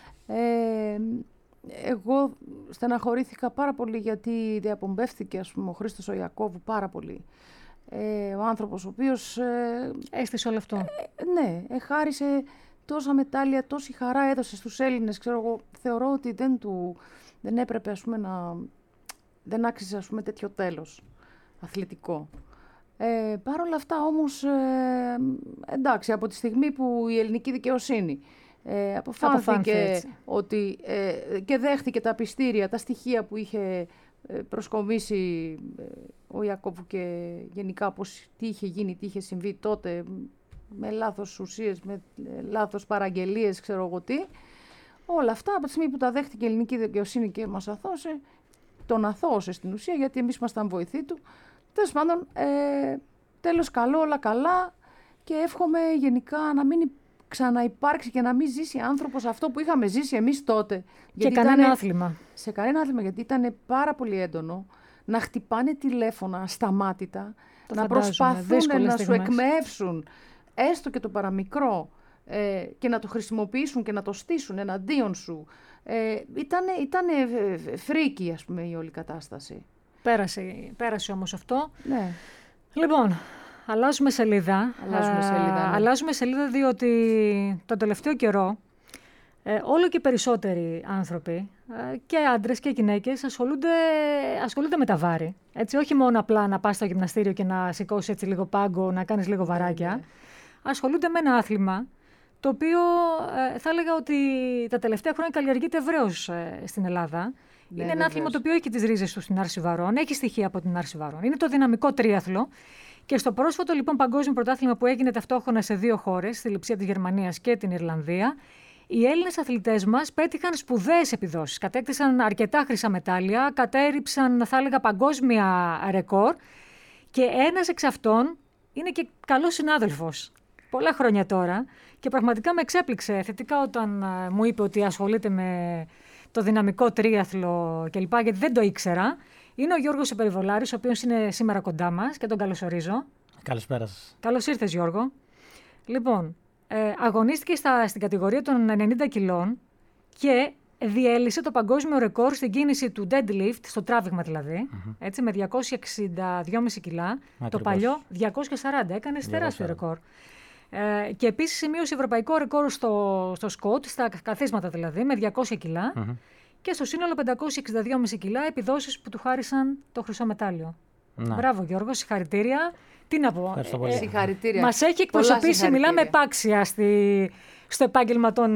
Speaker 3: Εγώ στεναχωρήθηκα πάρα πολύ γιατί διαπομπεύθηκε, ας πούμε, ο Χρήστος ο Ιακώβου πάρα πολύ. Ο άνθρωπος ο οποίος...
Speaker 2: Έστησε όλο αυτό.
Speaker 3: Ναι, χάρισε τόσα μετάλλια, τόση χαρά έδωσε στους Έλληνες. Ξέρω εγώ, θεωρώ ότι δεν έπρεπε, ας πούμε, δεν άξιζε, ας πούμε, τέτοιο τέλος αθλητικό. Παρ' όλα αυτά όμως, εντάξει, από τη στιγμή που η ελληνική δικαιοσύνη αποφάνθηκε ότι και δέχτηκε τα πιστήρια, τα στοιχεία που είχε προσκομίσει ο Ιακώβου και γενικά τι είχε γίνει, τι είχε συμβεί τότε με λάθος ουσίες, με λάθος παραγγελίες, ξέρω εγώ τι. Όλα αυτά από τη στιγμή που τα δέχτηκε η ελληνική δικαιοσύνη και μας αθώωσε, τον αθώωσε στην ουσία γιατί εμείς ήμασταν βοηθοί του. Τέλος πάντων, τέλος καλό, όλα καλά και εύχομαι γενικά να μην ξαναυπάρξει και να μην ζήσει άνθρωπος αυτό που είχαμε ζήσει εμείς τότε.
Speaker 2: Και κανένα άθλημα.
Speaker 3: Σε κανένα άθλημα, γιατί ήταν πάρα πολύ έντονο να χτυπάνε τηλέφωνα ασταμάτητα, να προσπαθούν να σου εκμεύσουν έστω και το παραμικρό και να το χρησιμοποιήσουν και να το στήσουν εναντίον σου. Ήτανε φρίκι, ας πούμε, η όλη κατάσταση.
Speaker 2: Πέρασε όμως αυτό.
Speaker 3: Ναι.
Speaker 2: Λοιπόν, αλλάζουμε σελίδα.
Speaker 3: Ναι.
Speaker 2: Αλλάζουμε σελίδα διότι τον τελευταίο καιρό όλο και περισσότεροι άνθρωποι και άντρες και γυναίκες ασχολούνται με τα βάρη. Έτσι, όχι μόνο απλά να πας στο γυμναστήριο και να σηκώσεις έτσι λίγο πάγκο, να κάνεις λίγο βαράκια. Ασχολούνται με ένα άθλημα το οποίο θα έλεγα ότι τα τελευταία χρόνια καλλιεργείται ευρέως στην Ελλάδα. Είναι ένα άθλημα το οποίο έχει τις ρίζες του στην Αρσιβαρών, έχει στοιχεία από την Αρσιβαρών. Είναι το δυναμικό τρίαθλο. Και στο πρόσφατο λοιπόν παγκόσμιο πρωτάθλημα που έγινε ταυτόχρονα σε δύο χώρες, στη Λειψία της Γερμανίας και την Ιρλανδία, οι Έλληνες αθλητές μας πέτυχαν σπουδαίες επιδόσεις. Κατέκτησαν αρκετά χρυσά μετάλλια, κατέριψαν, θα έλεγα, παγκόσμια ρεκόρ και ένας εξ αυτών είναι και καλός συνάδελφος. Πολλά χρόνια τώρα και πραγματικά με εξέπληξε θετικά όταν μου είπε ότι ασχολείται με το δυναμικό τρίαθλο κλπ. Γιατί δεν το ήξερα. Είναι ο Γιώργος Επεριβολάρης, ο οποίος είναι σήμερα κοντά μας και τον καλωσορίζω.
Speaker 6: Καλησπέρα σας.
Speaker 2: Καλώς ήρθες, Γιώργο. Λοιπόν, αγωνίστηκε στην κατηγορία των 90 κιλών και διέλυσε το παγκόσμιο ρεκόρ στην κίνηση του deadlift, στο τράβηγμα δηλαδή, έτσι, με 262,5 κιλά. Το παλιό 240, έκανε τεράστιο ρεκόρ. Και επίσης σημείωσε ευρωπαϊκό ρεκόρ στο σκοτ, στα καθίσματα δηλαδή, με 200 κιλά. Και στο σύνολο 562,5 κιλά επιδόσεις που του χάρισαν το χρυσό μετάλλιο. Μπράβο, Γιώργο, συγχαρητήρια. Τι να πω.
Speaker 3: Συγχαρητήρια.
Speaker 2: Μας έχει εκπροσωπήσει, μιλάμε επάξια στο επάγγελμα των.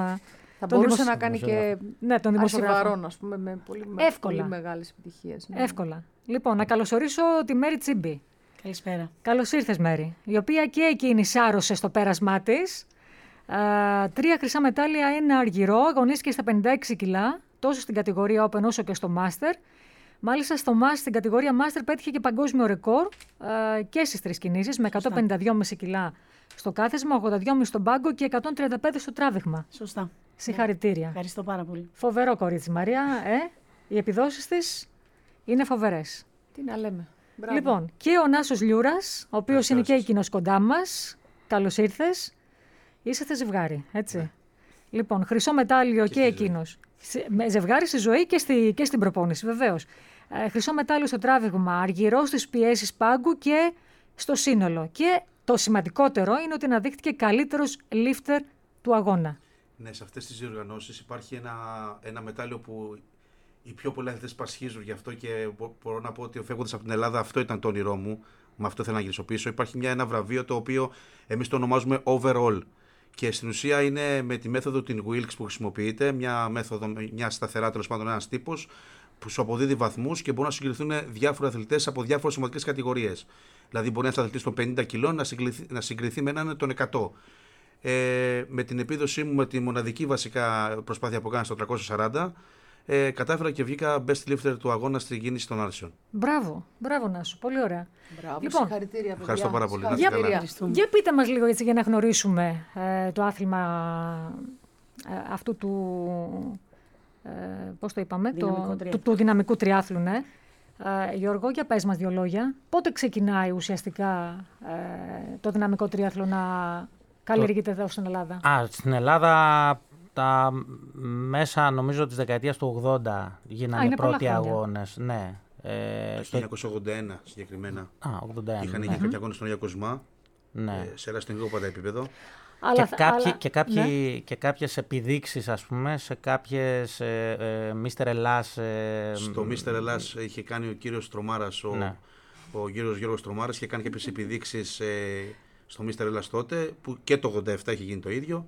Speaker 3: Θα μπορούσε να κάνει και
Speaker 2: τον
Speaker 3: Αρσιβαρών, ας πούμε, με πολύ μεγάλες επιτυχίες. Ναι.
Speaker 2: Εύκολα. Λοιπόν, να καλωσορίσω τη Μέρη Τσίμπη.
Speaker 7: Καλησπέρα. Καλώς
Speaker 2: ήρθες, Μέρη. Η οποία και εκείνη σάρωσε στο πέρασμά της. 3 χρυσά μετάλλια, 1 αργυρό, αγωνίστηκε στα 56 κιλά, τόσο στην κατηγορία Open όσο και στο Master. Μάλιστα στην κατηγορία Master πέτυχε και παγκόσμιο ρεκόρ και στις 3 κινήσεις, με 152,5 κιλά στο κάθεσμα, 82,5 στον πάγκο και 135 στο τράβηγμα.
Speaker 7: Σωστά.
Speaker 2: Συγχαρητήρια.
Speaker 7: Ευχαριστώ πάρα πολύ.
Speaker 2: Φοβερό κορίτσι, Μαρία. Οι επιδόσεις της είναι φοβερές.
Speaker 3: Τι να λέμε. Μπράβο.
Speaker 2: Λοιπόν, και ο Νάσος Λιούρας, ο οποίος είναι και εκείνος κοντά μας. Καλώς ήρθες. Είσαστε ζευγάρι, έτσι.
Speaker 6: Ναι.
Speaker 2: Λοιπόν, χρυσό μετάλλιο και
Speaker 6: στη ζωή.
Speaker 2: εκείνος. Με ζευγάρι στη ζωή και στην προπόνηση, βεβαίως. Χρυσό μετάλλιο στο τράβηγμα, αργυρό στις πιέσεις πάγκου και στο σύνολο. Και το σημαντικότερο είναι ότι αναδείχθηκε καλύτερος lifter του αγώνα.
Speaker 6: Ναι, σε αυτές τις διοργανώσεις υπάρχει ένα μετάλλιο που οι πιο πολλοί αθλητές πασχίζουν γι' αυτό και μπορώ να πω ότι φεύγοντας από την Ελλάδα αυτό ήταν το όνειρό μου. Με αυτό θέλω να γυρίσω πίσω. Υπάρχει ένα βραβείο το οποίο εμείς το ονομάζουμε overall. Και στην ουσία είναι με τη μέθοδο την Wilks που χρησιμοποιείται, μια σταθερά τέλος πάντων ένας τύπος που σου αποδίδει βαθμούς και μπορούν να συγκριθούν διάφοροι αθλητές από διάφορες σωματικές κατηγορίες. Δηλαδή μπορεί ένας αθλητής των 50 κιλών να συγκριθεί με έναν των 100. Με την επίδοσή μου, με τη μοναδική βασικά προσπάθεια που έκανα στο 340, κατάφερα και βγήκα best lifter του αγώνα στην κίνηση των άρσεων.
Speaker 2: Μπράβο Νάσο, πολύ ωραία.
Speaker 3: Μπράβο,
Speaker 2: Λοιπόν,
Speaker 3: συγχαρητήρια, παιδιά.
Speaker 6: Ευχαριστώ πάρα πολύ.
Speaker 3: Συγχαρητήρια.
Speaker 2: Για πείτε μας λίγο έτσι για να γνωρίσουμε το άθλημα αυτού του, πώς το είπαμε, του δυναμικού τριάθλου, ναι. Γιώργο, για πες μας δύο λόγια. Πότε ξεκινάει ουσιαστικά το δυναμικό τριάθλο να καλλιεργείται εδώ στην Ελλάδα?
Speaker 8: Στην Ελλάδα τα μέσα νομίζω της δεκαετίας του 80 γίνανε πρώτοι αγώνες. Ναι.
Speaker 6: Το 1981 συγκεκριμένα.
Speaker 8: 81.
Speaker 6: Είχαν γίνει κάποιοι αγώνες στον Αγία Κοσμά.
Speaker 8: Ναι.
Speaker 6: Σε ερασιτεχνικό επίπεδο.
Speaker 8: Και κάποιες επιδείξεις, ας πούμε, σε κάποιες Mr. Ελλάς...
Speaker 6: Στο Mr. Ελλάς είχε κάνει ο κύριος Τρομάρας, ο κύριος Γιώργος Τρομάρας, είχε κάνει κάποιες επιδείξεις στο Mr. Ελλάς τότε, που και το 87 είχε γίνει το ίδιο.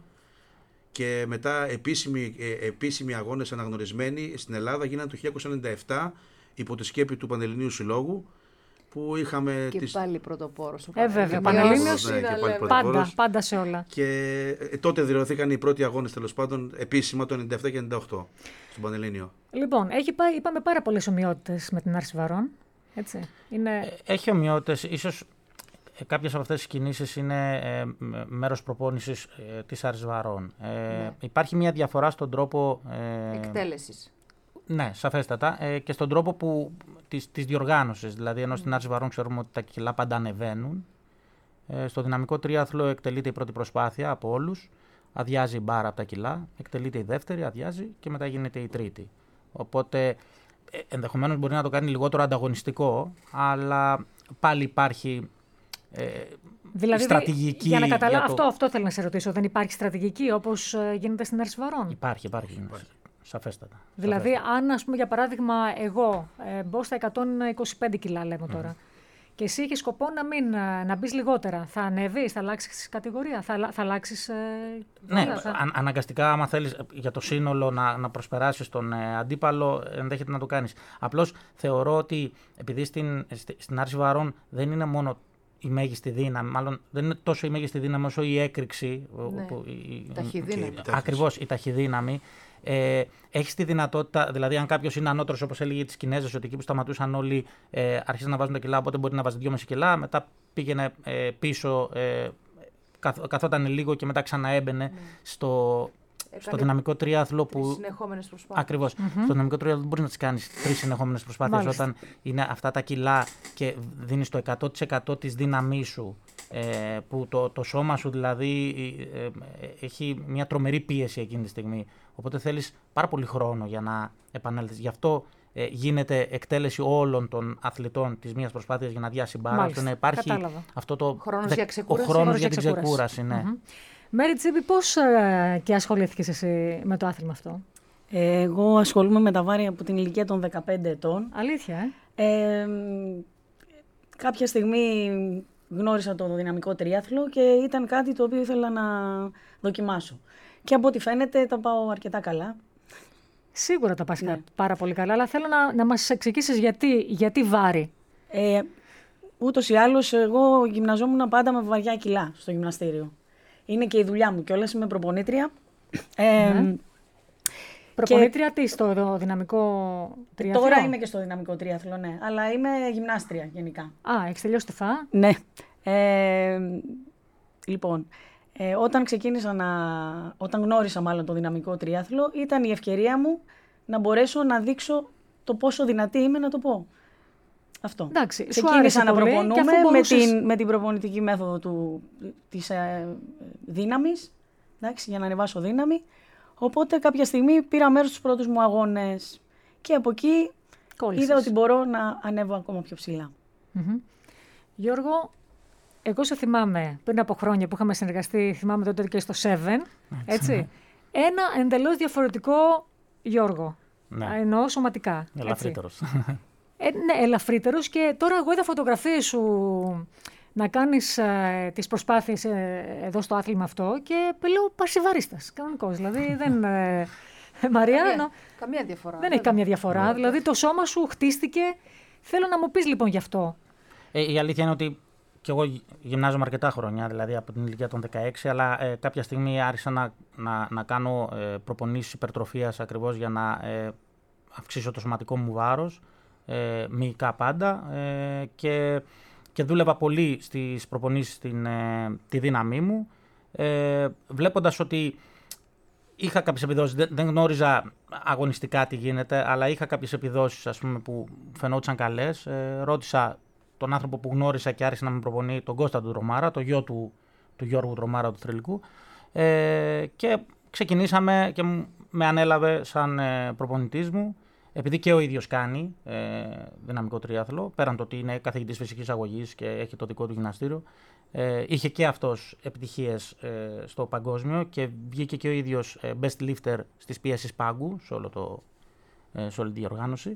Speaker 6: Και μετά επίσημοι αγώνες αναγνωρισμένοι στην Ελλάδα γίνανε το 1997 υπό τη σκέπη του Πανελληνίου Συλλόγου, που είχαμε
Speaker 3: και πάλι πρωτοπόρος.
Speaker 2: Βέβαια, Πανελλήνιος πάντα σε όλα.
Speaker 6: Και τότε δηλωθήκαν οι πρώτοι αγώνες τέλος πάντων επίσημα το 97 και 98 στον Πανελλήνιο.
Speaker 2: Λοιπόν, είπαμε πάρα πολλές ομοιότητες με την Άρση Βαρών. Έτσι.
Speaker 8: Έχει ομοιότητες, ίσως κάποιες από αυτές τις κινήσεις είναι μέρος προπόνησης της Άρης Βαρών. Υπάρχει μια διαφορά στον τρόπο
Speaker 3: εκτέλεσης.
Speaker 8: Ναι, σαφέστατα. Και στον τρόπο της διοργάνωσης. Δηλαδή, ενώ στην Άρση Βαρών ξέρουμε ότι τα κιλά πάντα ανεβαίνουν. Στο δυναμικό τρίαθλο εκτελείται η πρώτη προσπάθεια από όλους. Αδειάζει η μπάρα από τα κιλά. Εκτελείται η δεύτερη, αδειάζει και μετά γίνεται η τρίτη. Οπότε ενδεχομένως μπορεί να το κάνει λιγότερο ανταγωνιστικό, αλλά πάλι υπάρχει
Speaker 2: δηλαδή,
Speaker 8: στρατηγική.
Speaker 2: Για να καταλάβω, αυτό θέλω να σε ρωτήσω. Δεν υπάρχει στρατηγική όπως γίνεται στην Άρση Βαρών?
Speaker 8: Υπάρχει. Σαφέστατα.
Speaker 2: Δηλαδή, αν ας πούμε για παράδειγμα εγώ μπω στα 125 κιλά λέμε τώρα και εσύ έχεις σκοπό να μπεις λιγότερα, θα ανέβεις, θα αλλάξεις κατηγορία, θα αλλάξεις...
Speaker 8: Ναι, αναγκαστικά άμα θέλεις για το σύνολο να προσπεράσεις τον αντίπαλο ενδέχεται να το κάνεις. Απλώς θεωρώ ότι επειδή στην Άρση Βαρών δεν είναι μόνο η μέγιστη δύναμη, μάλλον δεν είναι τόσο η μέγιστη δύναμη όσο η έκρηξη,
Speaker 3: η ταχυδύναμη.
Speaker 8: Ακριβώς, η ταχυδύναμη. Έχεις τη δυνατότητα, δηλαδή αν κάποιος είναι ανώτερος όπως έλεγε τις Κινέζες, ότι εκεί που σταματούσαν όλοι άρχισαν να βάζουν τα κιλά, οπότε μπορεί να βάζει 2,5 κιλά, μετά πήγαινε πίσω, καθόταν λίγο και μετά ξαναέμπαινε στο δυναμικό τρίαθλο που...
Speaker 3: Τρεις συνεχόμενες προσπάθειες.
Speaker 8: Ακριβώς. Στο δυναμικό τρίαθλο δεν μπορείς να τις κάνεις 3 συνεχόμενες προσπάθειες όταν είναι αυτά τα κιλά και δίνεις το 100% της δύναμής σου, που το σώμα σου δηλαδή έχει μια τρομερή πίεση εκείνη τη στιγμή. Οπότε θέλεις πάρα πολύ χρόνο για να επανέλθεις. Γι' αυτό γίνεται εκτέλεση όλων των αθλητών της μίας προσπάθειας για να αδειάσει η μπάρα, ώστε να υπάρχει αυτό το χρόνος για την ξεκούραση. Ναι.
Speaker 2: Μέρη Τσίπη, πώς και ασχολήθηκες εσύ με το άθλημα αυτό?
Speaker 7: Εγώ ασχολούμαι με τα βάρη από την ηλικία των 15 ετών.
Speaker 2: Αλήθεια,
Speaker 7: κάποια στιγμή γνώρισα το δυναμικό τριάθλο και ήταν κάτι το οποίο ήθελα να δοκιμάσω. Και από ό,τι φαίνεται τα πάω αρκετά καλά.
Speaker 2: Σίγουρα τα πας πάρα πολύ καλά, αλλά θέλω να μας εξηγήσεις γιατί βάρη.
Speaker 7: Ούτως ή άλλως, εγώ γυμναζόμουν πάντα με βαριά κιλά στο γυμναστήριο. Είναι και η δουλειά μου κιόλας, είμαι προπονήτρια.
Speaker 2: Προπονήτρια τι, στο δυναμικό τριάθλο?
Speaker 7: Τώρα είμαι και στο δυναμικό τριάθλο, ναι, αλλά είμαι γυμνάστρια γενικά.
Speaker 2: Έχεις τελειώσει τη ΦΑ?
Speaker 7: Ναι. Λοιπόν, όταν γνώρισα μάλλον το δυναμικό τριάθλο, ήταν η ευκαιρία μου να μπορέσω να δείξω το πόσο δυνατή είμαι, να το πω. Αυτό.
Speaker 2: Εντάξει, σου
Speaker 7: Ξεκίνησα
Speaker 2: άρεσε
Speaker 7: να
Speaker 2: πολύ και
Speaker 7: προπονούμε
Speaker 2: αφού μπορούσες-
Speaker 7: με την προπονητική μέθοδο της δύναμης, εντάξει, για να ανεβάσω δύναμη. Οπότε κάποια στιγμή πήρα μέρος στους πρώτους μου αγώνες και από εκεί
Speaker 2: Κόλλησες.
Speaker 7: είδα ότι μπορώ να ανέβω ακόμα πιο ψηλά.
Speaker 2: Γιώργο, εγώ σε θυμάμαι πριν από χρόνια που είχαμε συνεργαστεί, θυμάμαι τότε και στο 7, έτσι. Ένα εντελώς διαφορετικό Γιώργο.
Speaker 8: Ναι.
Speaker 2: Εννοώ σωματικά. έτσι.
Speaker 8: Ελαφρύτερος.
Speaker 2: Ναι, ελαφρύτερος και τώρα εγώ είδα φωτογραφίες σου να κάνεις τις προσπάθειες εδώ στο άθλημα αυτό και λέω πασιβαρίστας, κανονικός. Δηλαδή δεν... Μαρία,
Speaker 3: Καμία διαφορά.
Speaker 2: δεν έχει καμία διαφορά. Δηλαδή το σώμα σου χτίστηκε. Θέλω να μου πεις λοιπόν γι' αυτό.
Speaker 8: Η αλήθεια είναι ότι και εγώ γυμνάζομαι αρκετά χρόνια, δηλαδή από την ηλικία των 16, αλλά κάποια στιγμή άρχισα να κάνω προπονήσεις υπερτροφίας ακριβώς για να αυξήσω το σωματικό μου βάρος, μυϊκά πάντα, και δούλευα πολύ στις προπονήσεις τη δύναμή μου, βλέποντας ότι είχα κάποιες επιδόσεις, δεν γνώριζα αγωνιστικά τι γίνεται, αλλά είχα κάποιες επιδόσεις, ας πούμε, που φαινόντουσαν καλές. Ρώτησα τον άνθρωπο που γνώρισα και άρχισε να με προπονεί, τον Κώστα του Τρομάρα, το γιο του Γιώργου Τρομάρα του Θρυλικού, και ξεκινήσαμε και με ανέλαβε σαν προπονητής μου, επειδή και ο ίδιος κάνει δυναμικό τρίαθλο, πέραν το ότι είναι καθηγητής φυσικής αγωγής και έχει το δικό του γυμναστήριο. Είχε και αυτός επιτυχίες στο παγκόσμιο και βγήκε και ο ίδιος best lifter στις πίεσεις πάγκου σε όλη τη διοργάνωση.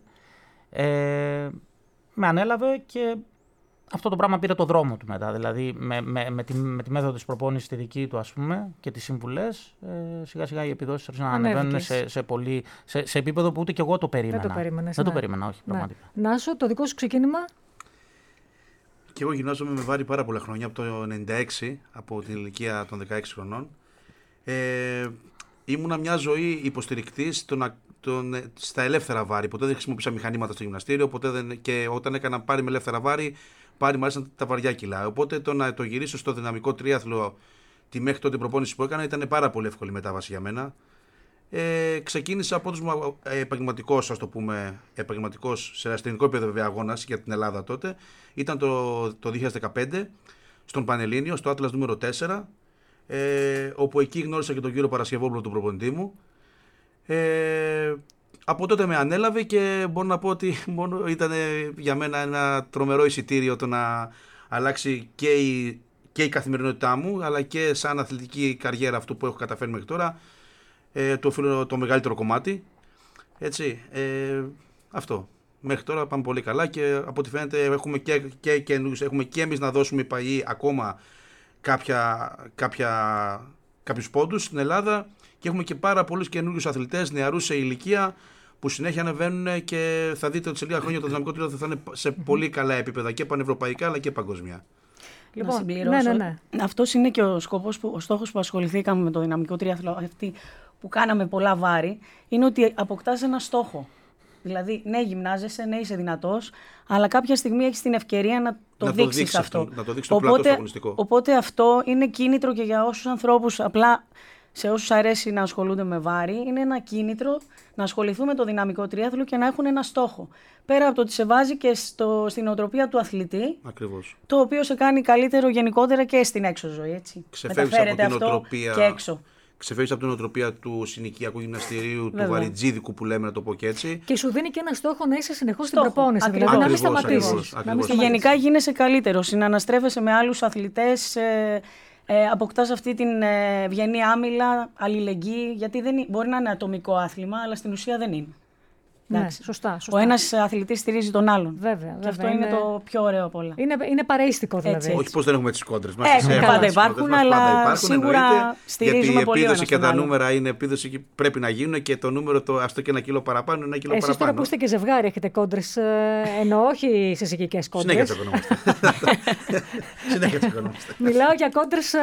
Speaker 8: Με ανέλαβε και αυτό το πράγμα πήρε το δρόμο του μετά. Δηλαδή με τη μέθοδο της προπόνησης τη δική του, ας πούμε, και τις συμβουλές, σιγά σιγά οι επιδόσεις άρχισαν να ανεβαίνουν σε επίπεδο που ούτε και εγώ το περίμενα.
Speaker 2: Δεν το περίμενες,
Speaker 8: Δεν το
Speaker 2: ναι.
Speaker 8: περίμενα, όχι, πραγματικά.
Speaker 2: Νάσο, το δικό σου ξεκίνημα.
Speaker 6: Και εγώ γυμνάζομαι με βάρη πάρα πολλά χρόνια, από το 96, από την ηλικία των 16 χρονών. Ήμουνα μια ζωή υποστηρικτής στα ελεύθερα βάρη. Ποτέ δεν χρησιμοποίησα μηχανήματα στο γυμναστήριο, και όταν έκανα πάρει με ελεύθερα βάρη, πάρει μου άρεσαν τα βαριά κιλά. Οπότε να το γυρίσω στο δυναμικό τρίαθλο, τη μέχρι τότε προπόνηση που έκανα, ήταν πάρα πολύ εύκολη μετάβαση για μένα. Ξεκίνησα από μου επαγγελματικός, ας το πούμε, επαγγελματικός σε αστυνομικό επίπεδο βέβαια αγώνας για την Ελλάδα τότε. Ήταν το 2015 στον Πανελλήνιο, στο Άτλας νούμερο 4, όπου εκεί γνώρισα και τον κύριο Παρασκευόπουλο, τον προπονητή μου. Από τότε με ανέλαβε και μπορώ να πω ότι ήταν για μένα ένα τρομερό εισιτήριο το να αλλάξει και η καθημερινότητά μου, αλλά και σαν αθλητική καριέρα αυτό που έχω καταφέρει μέχρι τώρα. Το οφείλω το μεγαλύτερο κομμάτι. Έτσι, αυτό. Μέχρι τώρα πάμε πολύ καλά και από ό,τι φαίνεται έχουμε και εμείς να δώσουμε ΠΑΗ ακόμα κάποιους πόντους στην Ελλάδα και έχουμε και πάρα πολλούς καινούριους αθλητές, νεαρούς σε ηλικία, που συνέχεια ανεβαίνουν και θα δείτε ότι σε λίγα χρόνια το δυναμικό τρίαθλο θα είναι σε πολύ καλά επίπεδα και πανευρωπαϊκά αλλά και παγκοσμία.
Speaker 7: Να συμπληρώσω. Ναι. Αυτός είναι και ο στόχος που ασχοληθήκαμε με το δυναμικό τρίαθλο, αυτή που κάναμε πολλά βάρη, είναι ότι αποκτάς ένα στόχο. Δηλαδή, ναι, γυμνάζεσαι, ναι, είσαι δυνατός, αλλά κάποια στιγμή έχεις την ευκαιρία να το δείξεις αυτό.
Speaker 6: Να το δείξεις το πλάτο αγωνιστικό.
Speaker 7: Οπότε αυτό είναι κίνητρο και για όσους ανθρώπους, απλά σε όσους αρέσει να ασχολούνται με βάρη, είναι ένα κίνητρο να ασχοληθούν με το δυναμικό τρίαθλο και να έχουν ένα στόχο. Πέρα από το ότι σε βάζει και στην οτροπία του αθλητή,
Speaker 6: ακριβώς,
Speaker 7: το οποίο σε κάνει καλύτερο γενικότερα και στην έξω ζωή. Έτσι.
Speaker 6: Μεταφέρεται αυτό
Speaker 7: και έξω.
Speaker 6: Ξεφεύγεις από την οτροπία του συνοικιακού γυμναστηρίου, του βαριτζίδικου που λέμε, να το πω και έτσι.
Speaker 2: Και σου δίνει και ένα στόχο να είσαι συνεχώς στην προπόνηση. Δηλαδή να μην σταματήσεις.
Speaker 7: Και γενικά γίνεσαι καλύτερος. Συναναστρέφεσαι με άλλους αθλητές, αποκτάς αυτή την ευγενή άμυλα, αλληλεγγύη, γιατί μπορεί να είναι ατομικό άθλημα, αλλά στην ουσία δεν είναι.
Speaker 2: Ναι, σωστά.
Speaker 7: Ο ένας αθλητής στηρίζει τον άλλον.
Speaker 2: Βέβαια.
Speaker 7: Και αυτό είναι το πιο ωραίο από όλα.
Speaker 2: Είναι παρεΐστικο δηλαδή.
Speaker 6: Όχι πως δεν έχουμε τις κόντρες μας.
Speaker 7: Πάντα υπάρχουν, αλλά σίγουρα στηρίζουμε πολύ.
Speaker 6: Γιατί η επίδοση και τα νούμερα είναι επίδοση και πρέπει να γίνουν και το νούμερο, αυτό και 1 κιλό παραπάνω, 1 κιλό παραπάνω.
Speaker 2: Εσείς τώρα που είστε και ζευγάρι έχετε κόντρες, εννοώ όχι σε συζυγικές κόντρες.
Speaker 6: Συνέχεια τσακωνόμαστε.
Speaker 2: Μιλάω για κόντρες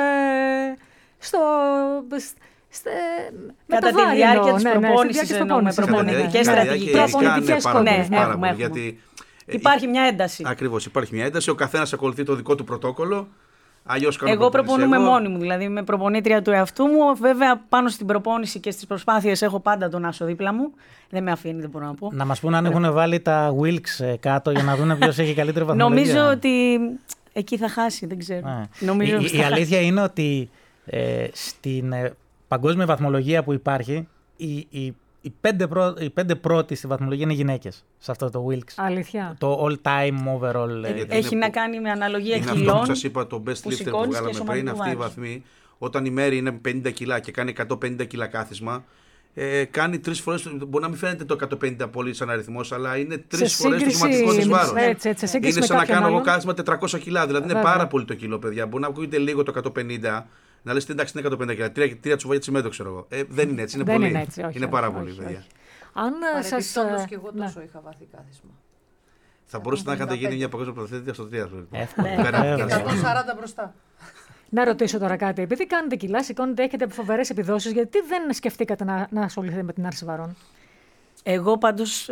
Speaker 7: κατά τη διάρκεια της προπόνησης εννοούμε, προπονητικές στρατηγικές κόντρες. Γιατί υπάρχει μια ένταση.
Speaker 6: Ακριβώς, υπάρχει μια ένταση. Ο καθένας ακολουθεί το δικό του πρωτόκολλο.
Speaker 7: Εγώ προπονούμε μόνη μου, δηλαδή είμαι προπονήτρια του εαυτού μου. Βέβαια, πάνω στην προπόνηση και στις προσπάθειες έχω πάντα τον Άσο δίπλα μου. Δεν με αφήνει, δεν μπορώ να πω.
Speaker 8: Να μας πούν αν έχουν βάλει τα Wilks κάτω για να δουν ποιος έχει καλύτερη βαθμολογία.
Speaker 7: Νομίζω ότι εκεί θα χάσει, δεν ξέρω.
Speaker 8: Η αλήθεια είναι ότι στην παγκόσμια βαθμολογία που υπάρχει, οι πέντε πρώτοι στη βαθμολογία είναι γυναίκες σε αυτό το Wilks.
Speaker 2: Αλήθεια.
Speaker 8: Το all-time overall.
Speaker 7: Έχει να κάνει με αναλογία
Speaker 6: είναι
Speaker 7: κιλών.
Speaker 6: Αυτό που σας είπα, το best lifter που βγάλαμε πριν, αυτή η βαθμή, όταν η Μέρη είναι 50 κιλά και κάνει 150 κιλά κάθισμα, κάνει 3 φορές, μπορεί να μην φαίνεται το 150 πολύ σαν αριθμός, αλλά είναι 3 φορές το σωματικό της βάρος. Είναι σαν να κάνω εγώ κάθισμα 400 κιλά, δηλαδή είναι πάρα πολύ το κιλό, παιδιά. Μπορεί να ακούγεται λίγο το 150. Να λες εντάξει είναι 150 κιλά, 3 τσουβάλια τσιμέντο ξέρω εγώ. Δεν είναι έτσι, είναι πολύ. Είναι πάρα πολύ, παιδιά.
Speaker 3: Παρεμπιπτόντως και εγώ τόσο είχα βάθει κάθισμα.
Speaker 6: Θα μπορούσατε να είχατε γίνει μια παγκόσμια πρωταθλήτρια στο τρίαθλο.
Speaker 3: Και 140 μπροστά.
Speaker 2: Να ρωτήσω τώρα κάτι. Επειδή κάνετε κιλά, σηκώνετε, έχετε φοβερές επιδόσεις, γιατί δεν σκεφτήκατε να ασχοληθείτε με την άρση βαρών?
Speaker 7: Εγώ πάντως,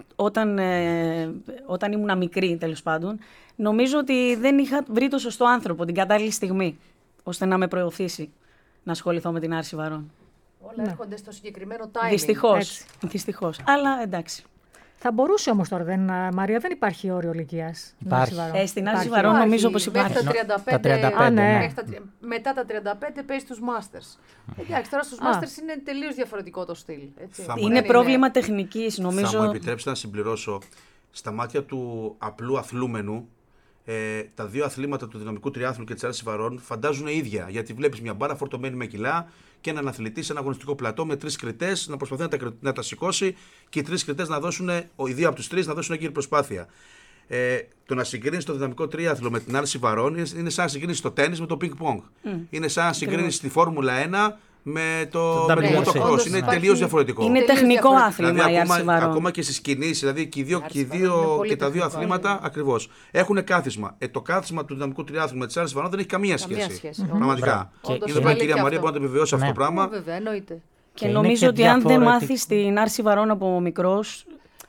Speaker 7: όταν ήμουν μικρή, τέλος πάντων, νομίζω ότι δεν είχα βρει το σωστό άνθρωπο την κατάλληλη στιγμή, ώστε να με προωθήσει να ασχοληθώ με την άρση βαρών.
Speaker 3: Όλα έρχονται στο συγκεκριμένο timing.
Speaker 7: Δυστυχώς. Αλλά εντάξει.
Speaker 2: Θα μπορούσε όμως τώρα, Μαρία, δεν υπάρχει όριο ηλικίας.
Speaker 7: Στην άρση βαρών νομίζω πως υπάρχει.
Speaker 3: Μέχρι τα 35, μετά τα 35 παίζει τους Masters. Εντάξει, τώρα στους Masters είναι τελείως διαφορετικό το στυλ.
Speaker 7: Είναι πρόβλημα τεχνικής, νομίζω.
Speaker 6: Θα μου επιτρέψετε να συμπληρώσω, στα μάτια του απλού αθλούμενου, τα δύο αθλήματα του δυναμικού τριάθλου και της άρσης βαρών φαντάζουν ίδια. Γιατί βλέπεις μια μπάρα φορτωμένη με κιλά και έναν αθλητή σε ένα αγωνιστικό πλατό με 3 κριτές να προσπαθεί να τα σηκώσει και οι 3 κριτές να δώσουν, οι δύο από τους 3 να δώσουν έγκυρη προσπάθεια. Το να συγκρίνεις το δυναμικό τριάθλο με την άρση βαρών είναι σαν να συγκρίνεις το τένις με το πινκ-πονγκ. Είναι σαν να συγκρίνεις τη Φόρμουλα 1 με το motocross. Είναι τελείως διαφορετικό.
Speaker 7: Είναι τεχνικό άθλημα
Speaker 6: δηλαδή,
Speaker 7: η άρση βαρών.
Speaker 6: Ακόμα και στις κινήσεις, δηλαδή και τα δύο αθλήματα ακριβώς έχουν κάθισμα. Το κάθισμα του δυναμικού τριάθλου με τις άρσεις βαρών δεν έχει καμία σχέση. Πραγματικά. Είναι η κυρία Μαρία που να το επιβεβαιώσει αυτό το πράγμα.
Speaker 3: Βέβαια, εννοείται.
Speaker 7: Και νομίζω ότι αν δεν μάθεις την άρση βαρών από μικρός,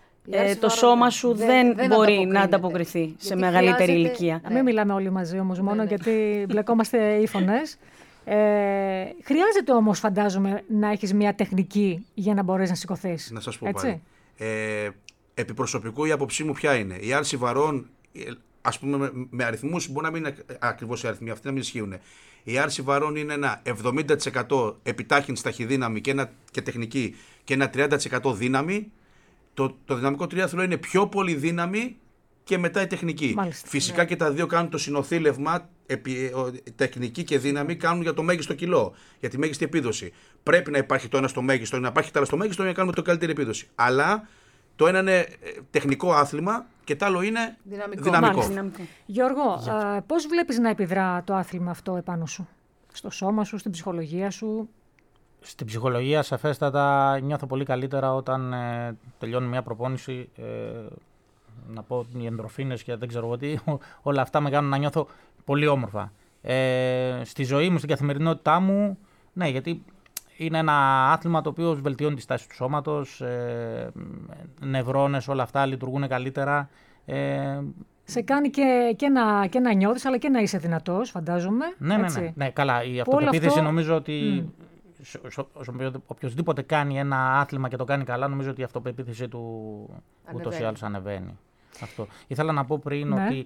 Speaker 7: το σώμα σου δεν μπορεί να ανταποκριθεί σε μεγαλύτερη ηλικία.
Speaker 2: Μην μιλάμε όλοι μαζί όμως μόνο γιατί μπλεκόμαστε οι φωνές. Χρειάζεται όμως, φαντάζομαι, να έχεις μια τεχνική για να μπορείς να σηκωθείς.
Speaker 6: Να σας πω πάλι. Επί προσωπικού η άποψή μου ποια είναι. Η άρση βαρών, ας πούμε με αριθμούς, μπορεί να μην είναι ακριβώς οι αριθμοί αυτοί, να μην ισχύουν. Η άρση βαρών είναι ένα 70% επιτάχυνση ταχυδύναμη και τεχνική και ένα 30% δύναμη. Το δυναμικό τριάθλο είναι πιο πολύ δύναμη και μετά η τεχνική.
Speaker 2: Μάλιστα.
Speaker 6: Φυσικά και τα δύο κάνουν το συνοθήλευμα, τεχνική και δύναμη κάνουν για το μέγιστο κιλό, για τη μέγιστη επίδοση. Πρέπει να υπάρχει το ένα στο μέγιστο, να υπάρχει το άλλο στο μέγιστο για να κάνουμε το καλύτερη επίδοση. Αλλά το ένα είναι τεχνικό άθλημα και το άλλο είναι δυναμικό.
Speaker 2: Γιώργο, πώς βλέπεις να επιδρά το άθλημα αυτό επάνω σου, στο σώμα σου, στην ψυχολογία σου?
Speaker 8: Στην ψυχολογία, σαφέστατα, νιώθω πολύ καλύτερα όταν τελειώνει μια προπόνηση. Να πω οι ενδορφίνες και δεν ξέρω εγώ τι, όλα αυτά με κάνουν να νιώθω πολύ όμορφα. Στη ζωή μου, στην καθημερινότητά μου, ναι, γιατί είναι ένα άθλημα το οποίο βελτιώνει τη στάση του σώματος, νευρώνες, όλα αυτά λειτουργούν καλύτερα.
Speaker 2: Σε κάνει και να νιώθεις, αλλά και να είσαι δυνατός, φαντάζομαι.
Speaker 8: Ναι, καλά. Η αυτοπεποίθηση νομίζω ότι οποιοδήποτε κάνει ένα άθλημα και το κάνει καλά, νομίζω ότι η αυτοπεποίθησή του ούτως ή άλλως ανεβαίνει. Αυτό. Ήθελα να πω πριν ότι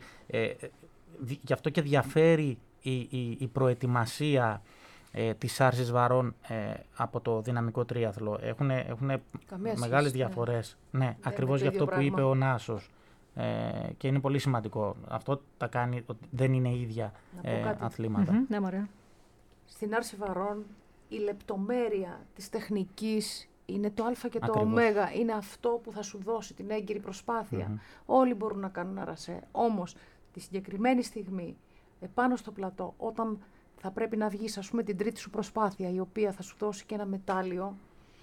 Speaker 8: γι' αυτό και διαφέρει η προετοιμασία της άρσης βαρών από το δυναμικό τρίαθλο. Έχουν μεγάλες διαφορές. Ναι, ακριβώς γι' αυτό που είπε ο Νάσος. Και είναι πολύ σημαντικό. Αυτό τα κάνει ότι δεν είναι ίδια αθλήματα.
Speaker 2: Ναι, μωρέ.
Speaker 3: Στην άρση βαρών η λεπτομέρεια της τεχνικής είναι το α και το ω. Είναι αυτό που θα σου δώσει την έγκυρη προσπάθεια. Όλοι μπορούν να κάνουν αρασέ. Όμως, τη συγκεκριμένη στιγμή, επάνω στο πλατό, όταν θα πρέπει να βγεις, ας πούμε, την τρίτη σου προσπάθεια, η οποία θα σου δώσει και ένα μετάλλιο,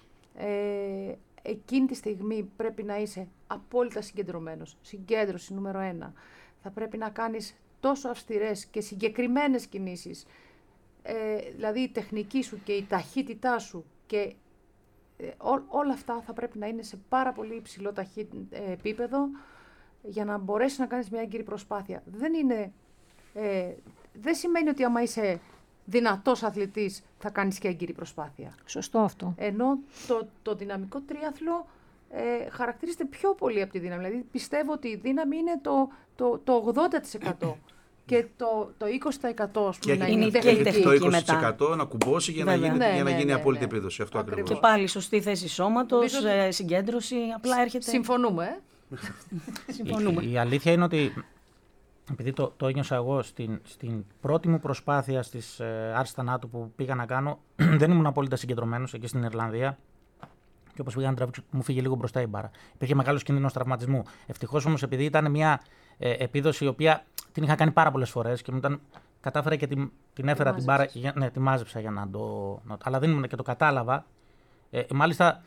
Speaker 3: εκείνη τη στιγμή πρέπει να είσαι απόλυτα συγκεντρωμένος. Συγκέντρωση νούμερο 1. Θα πρέπει να κάνεις τόσο αυστηρές και συγκεκριμένες κινήσεις, δηλαδή η τεχνική σου και η ταχύτητά σου και όλα αυτά θα πρέπει να είναι σε πάρα πολύ υψηλό επίπεδο για να μπορέσεις να κάνεις μια έγκυρη προσπάθεια. Δεν είναι δεν σημαίνει ότι άμα είσαι δυνατός αθλητής θα κάνεις και έγκυρη προσπάθεια.
Speaker 2: Σωστό αυτό.
Speaker 3: Ενώ το δυναμικό τρίαθλο χαρακτηρίζεται πιο πολύ από τη δύναμη. Δηλαδή πιστεύω ότι η δύναμη είναι το 80% και το 20% ας πούμε,
Speaker 6: Και
Speaker 3: να είναι
Speaker 7: και
Speaker 3: τεχνική.
Speaker 6: το 20% να κουμπώσει για να γίνει απόλυτη επίδοση. Αυτό ακριβώς.
Speaker 7: Και πάλι σωστή θέση σώματος, συγκέντρωση, απλά έρχεται...
Speaker 3: Συμφωνούμε,
Speaker 7: Συμφωνούμε.
Speaker 8: Η αλήθεια είναι ότι, επειδή το ένιωσα εγώ στην πρώτη μου προσπάθεια στις άρσεις θανάτου που πήγα να κάνω, δεν ήμουν απόλυτα συγκεντρωμένος εκεί στην Ιρλανδία. Και όπως πήγα να τραβήξω, μου φύγε λίγο μπροστά η μπάρα. Υπήρχε μεγάλος κίνδυνος τραυματισμού. Ευτυχώς όμως, επειδή ήταν μια επίδοση η οποία την είχα κάνει πάρα πολλές φορές και κατάφερα και την έφερα την μπάρα. Ναι, τη μάζεψα για να το. Αλλά δεν ήμουν και το κατάλαβα. Μάλιστα,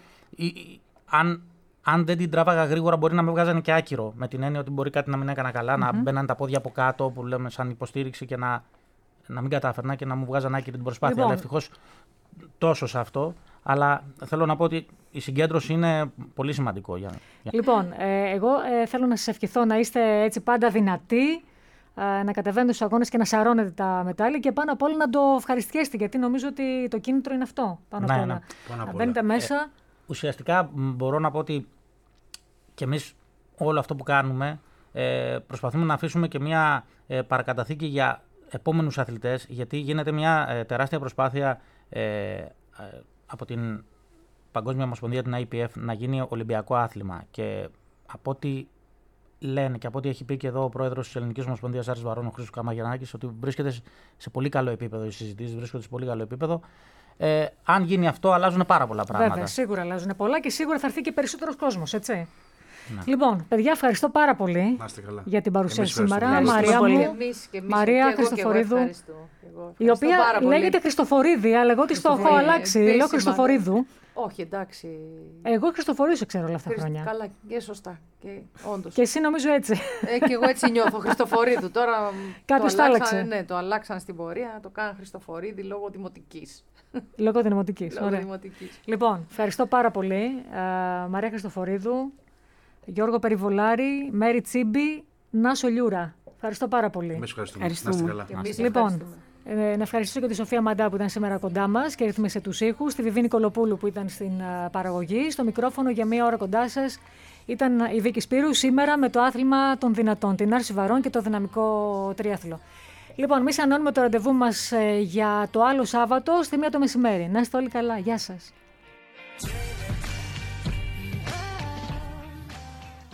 Speaker 8: αν δεν την τράβαγα γρήγορα, μπορεί να με βγάζανε και άκυρο. Με την έννοια ότι μπορεί κάτι να μην έκανα καλά, να μπαίναν τα πόδια από κάτω, που λέμε σαν υποστήριξη και να μην κατάφερνα και να μου βγάζανε άκυρη την προσπάθεια.
Speaker 2: Λοιπόν.
Speaker 8: Αλλά ευτυχώς τόσο σε αυτό. Αλλά θέλω να πω ότι η συγκέντρωση είναι πολύ σημαντικό.
Speaker 2: Λοιπόν, εγώ θέλω να σας ευχηθώ να είστε έτσι πάντα δυνατοί, να κατεβαίνετε στους αγώνες και να σαρώνετε τα μετάλλια και πάνω απ' όλα να το ευχαριστιέστε, γιατί νομίζω ότι το κίνητρο είναι αυτό. Πάνω απ' όλα. Να μπαίνετε μέσα.
Speaker 8: Ουσιαστικά μπορώ να πω ότι και εμείς όλο αυτό που κάνουμε προσπαθούμε να αφήσουμε και μια παρακαταθήκη για επόμενους αθλητές, γιατί γίνεται μια τεράστια προσπάθεια από την Παγκόσμια Ομοσπονδία, την IPF, να γίνει Ολυμπιακό άθλημα. Και από ό,τι λένε και από ό,τι έχει πει και εδώ ο πρόεδρος της Ελληνικής Ομοσπονδίας Άρης Βαρών, ο Χρήστος Καμαγιαννάκης, ότι βρίσκεται σε πολύ καλό επίπεδο, οι συζητήσεις βρίσκονται σε πολύ καλό επίπεδο. Αν γίνει αυτό, αλλάζουν πάρα πολλά πράγματα.
Speaker 2: Βέβαια, σίγουρα αλλάζουν πολλά και σίγουρα θα έρθει και περισσότερος κόσμος, έτσι. Ναι. Λοιπόν, παιδιά, ευχαριστώ πάρα πολύ για την παρουσία σήμερα. Μαρία μου, Μαρία Χριστοφορίδου, η οποία λέγεται Χριστοφορίδη, αλλά εγώ της το έχω αλλάξει. Λέω Χριστοφορίδου.
Speaker 3: Όχι, εντάξει.
Speaker 2: Εγώ Χριστοφορίδου σε ξέρω όλα αυτά τα χρόνια.
Speaker 3: Καλά, και σωστά. Και όντως.
Speaker 2: Και εσύ νομίζω έτσι.
Speaker 3: Και εγώ έτσι νιώθω, Χριστοφορίδου. Τώρα
Speaker 2: κάποιος το άλλαξε.
Speaker 3: Ναι, το αλλάξαν στην πορεία, το κάναν Χριστοφορίδη λόγω δημοτικής.
Speaker 2: Λόγω δημοτικής. Λοιπόν, ευχαριστώ πάρα πολύ. Μαρία Χριστοφορίδου, Γιώργο Περιβολάρη, Μέρη Τσίμπη, Νάσο Λιούρα. Ευχαριστώ πάρα πολύ.
Speaker 6: Εμείς ευχαριστούμε.
Speaker 2: Λοιπόν, να ευχαριστήσω και τη Σοφία Μαντά που ήταν σήμερα κοντά μας και ρύθμισε τους ήχους, τη Βιβί Νικολοπούλου που ήταν στην παραγωγή. Στο μικρόφωνο για μία ώρα κοντά σας ήταν η Βίκη Σπύρου, σήμερα με το άθλημα των δυνατών, την άρση βαρών και το δυναμικό τρίαθλο. Λοιπόν, εμείς ανώνουμε το ραντεβού μας για το άλλο Σάββατο στη 1 το μεσημέρι. Να είστε όλοι καλά. Γεια σας.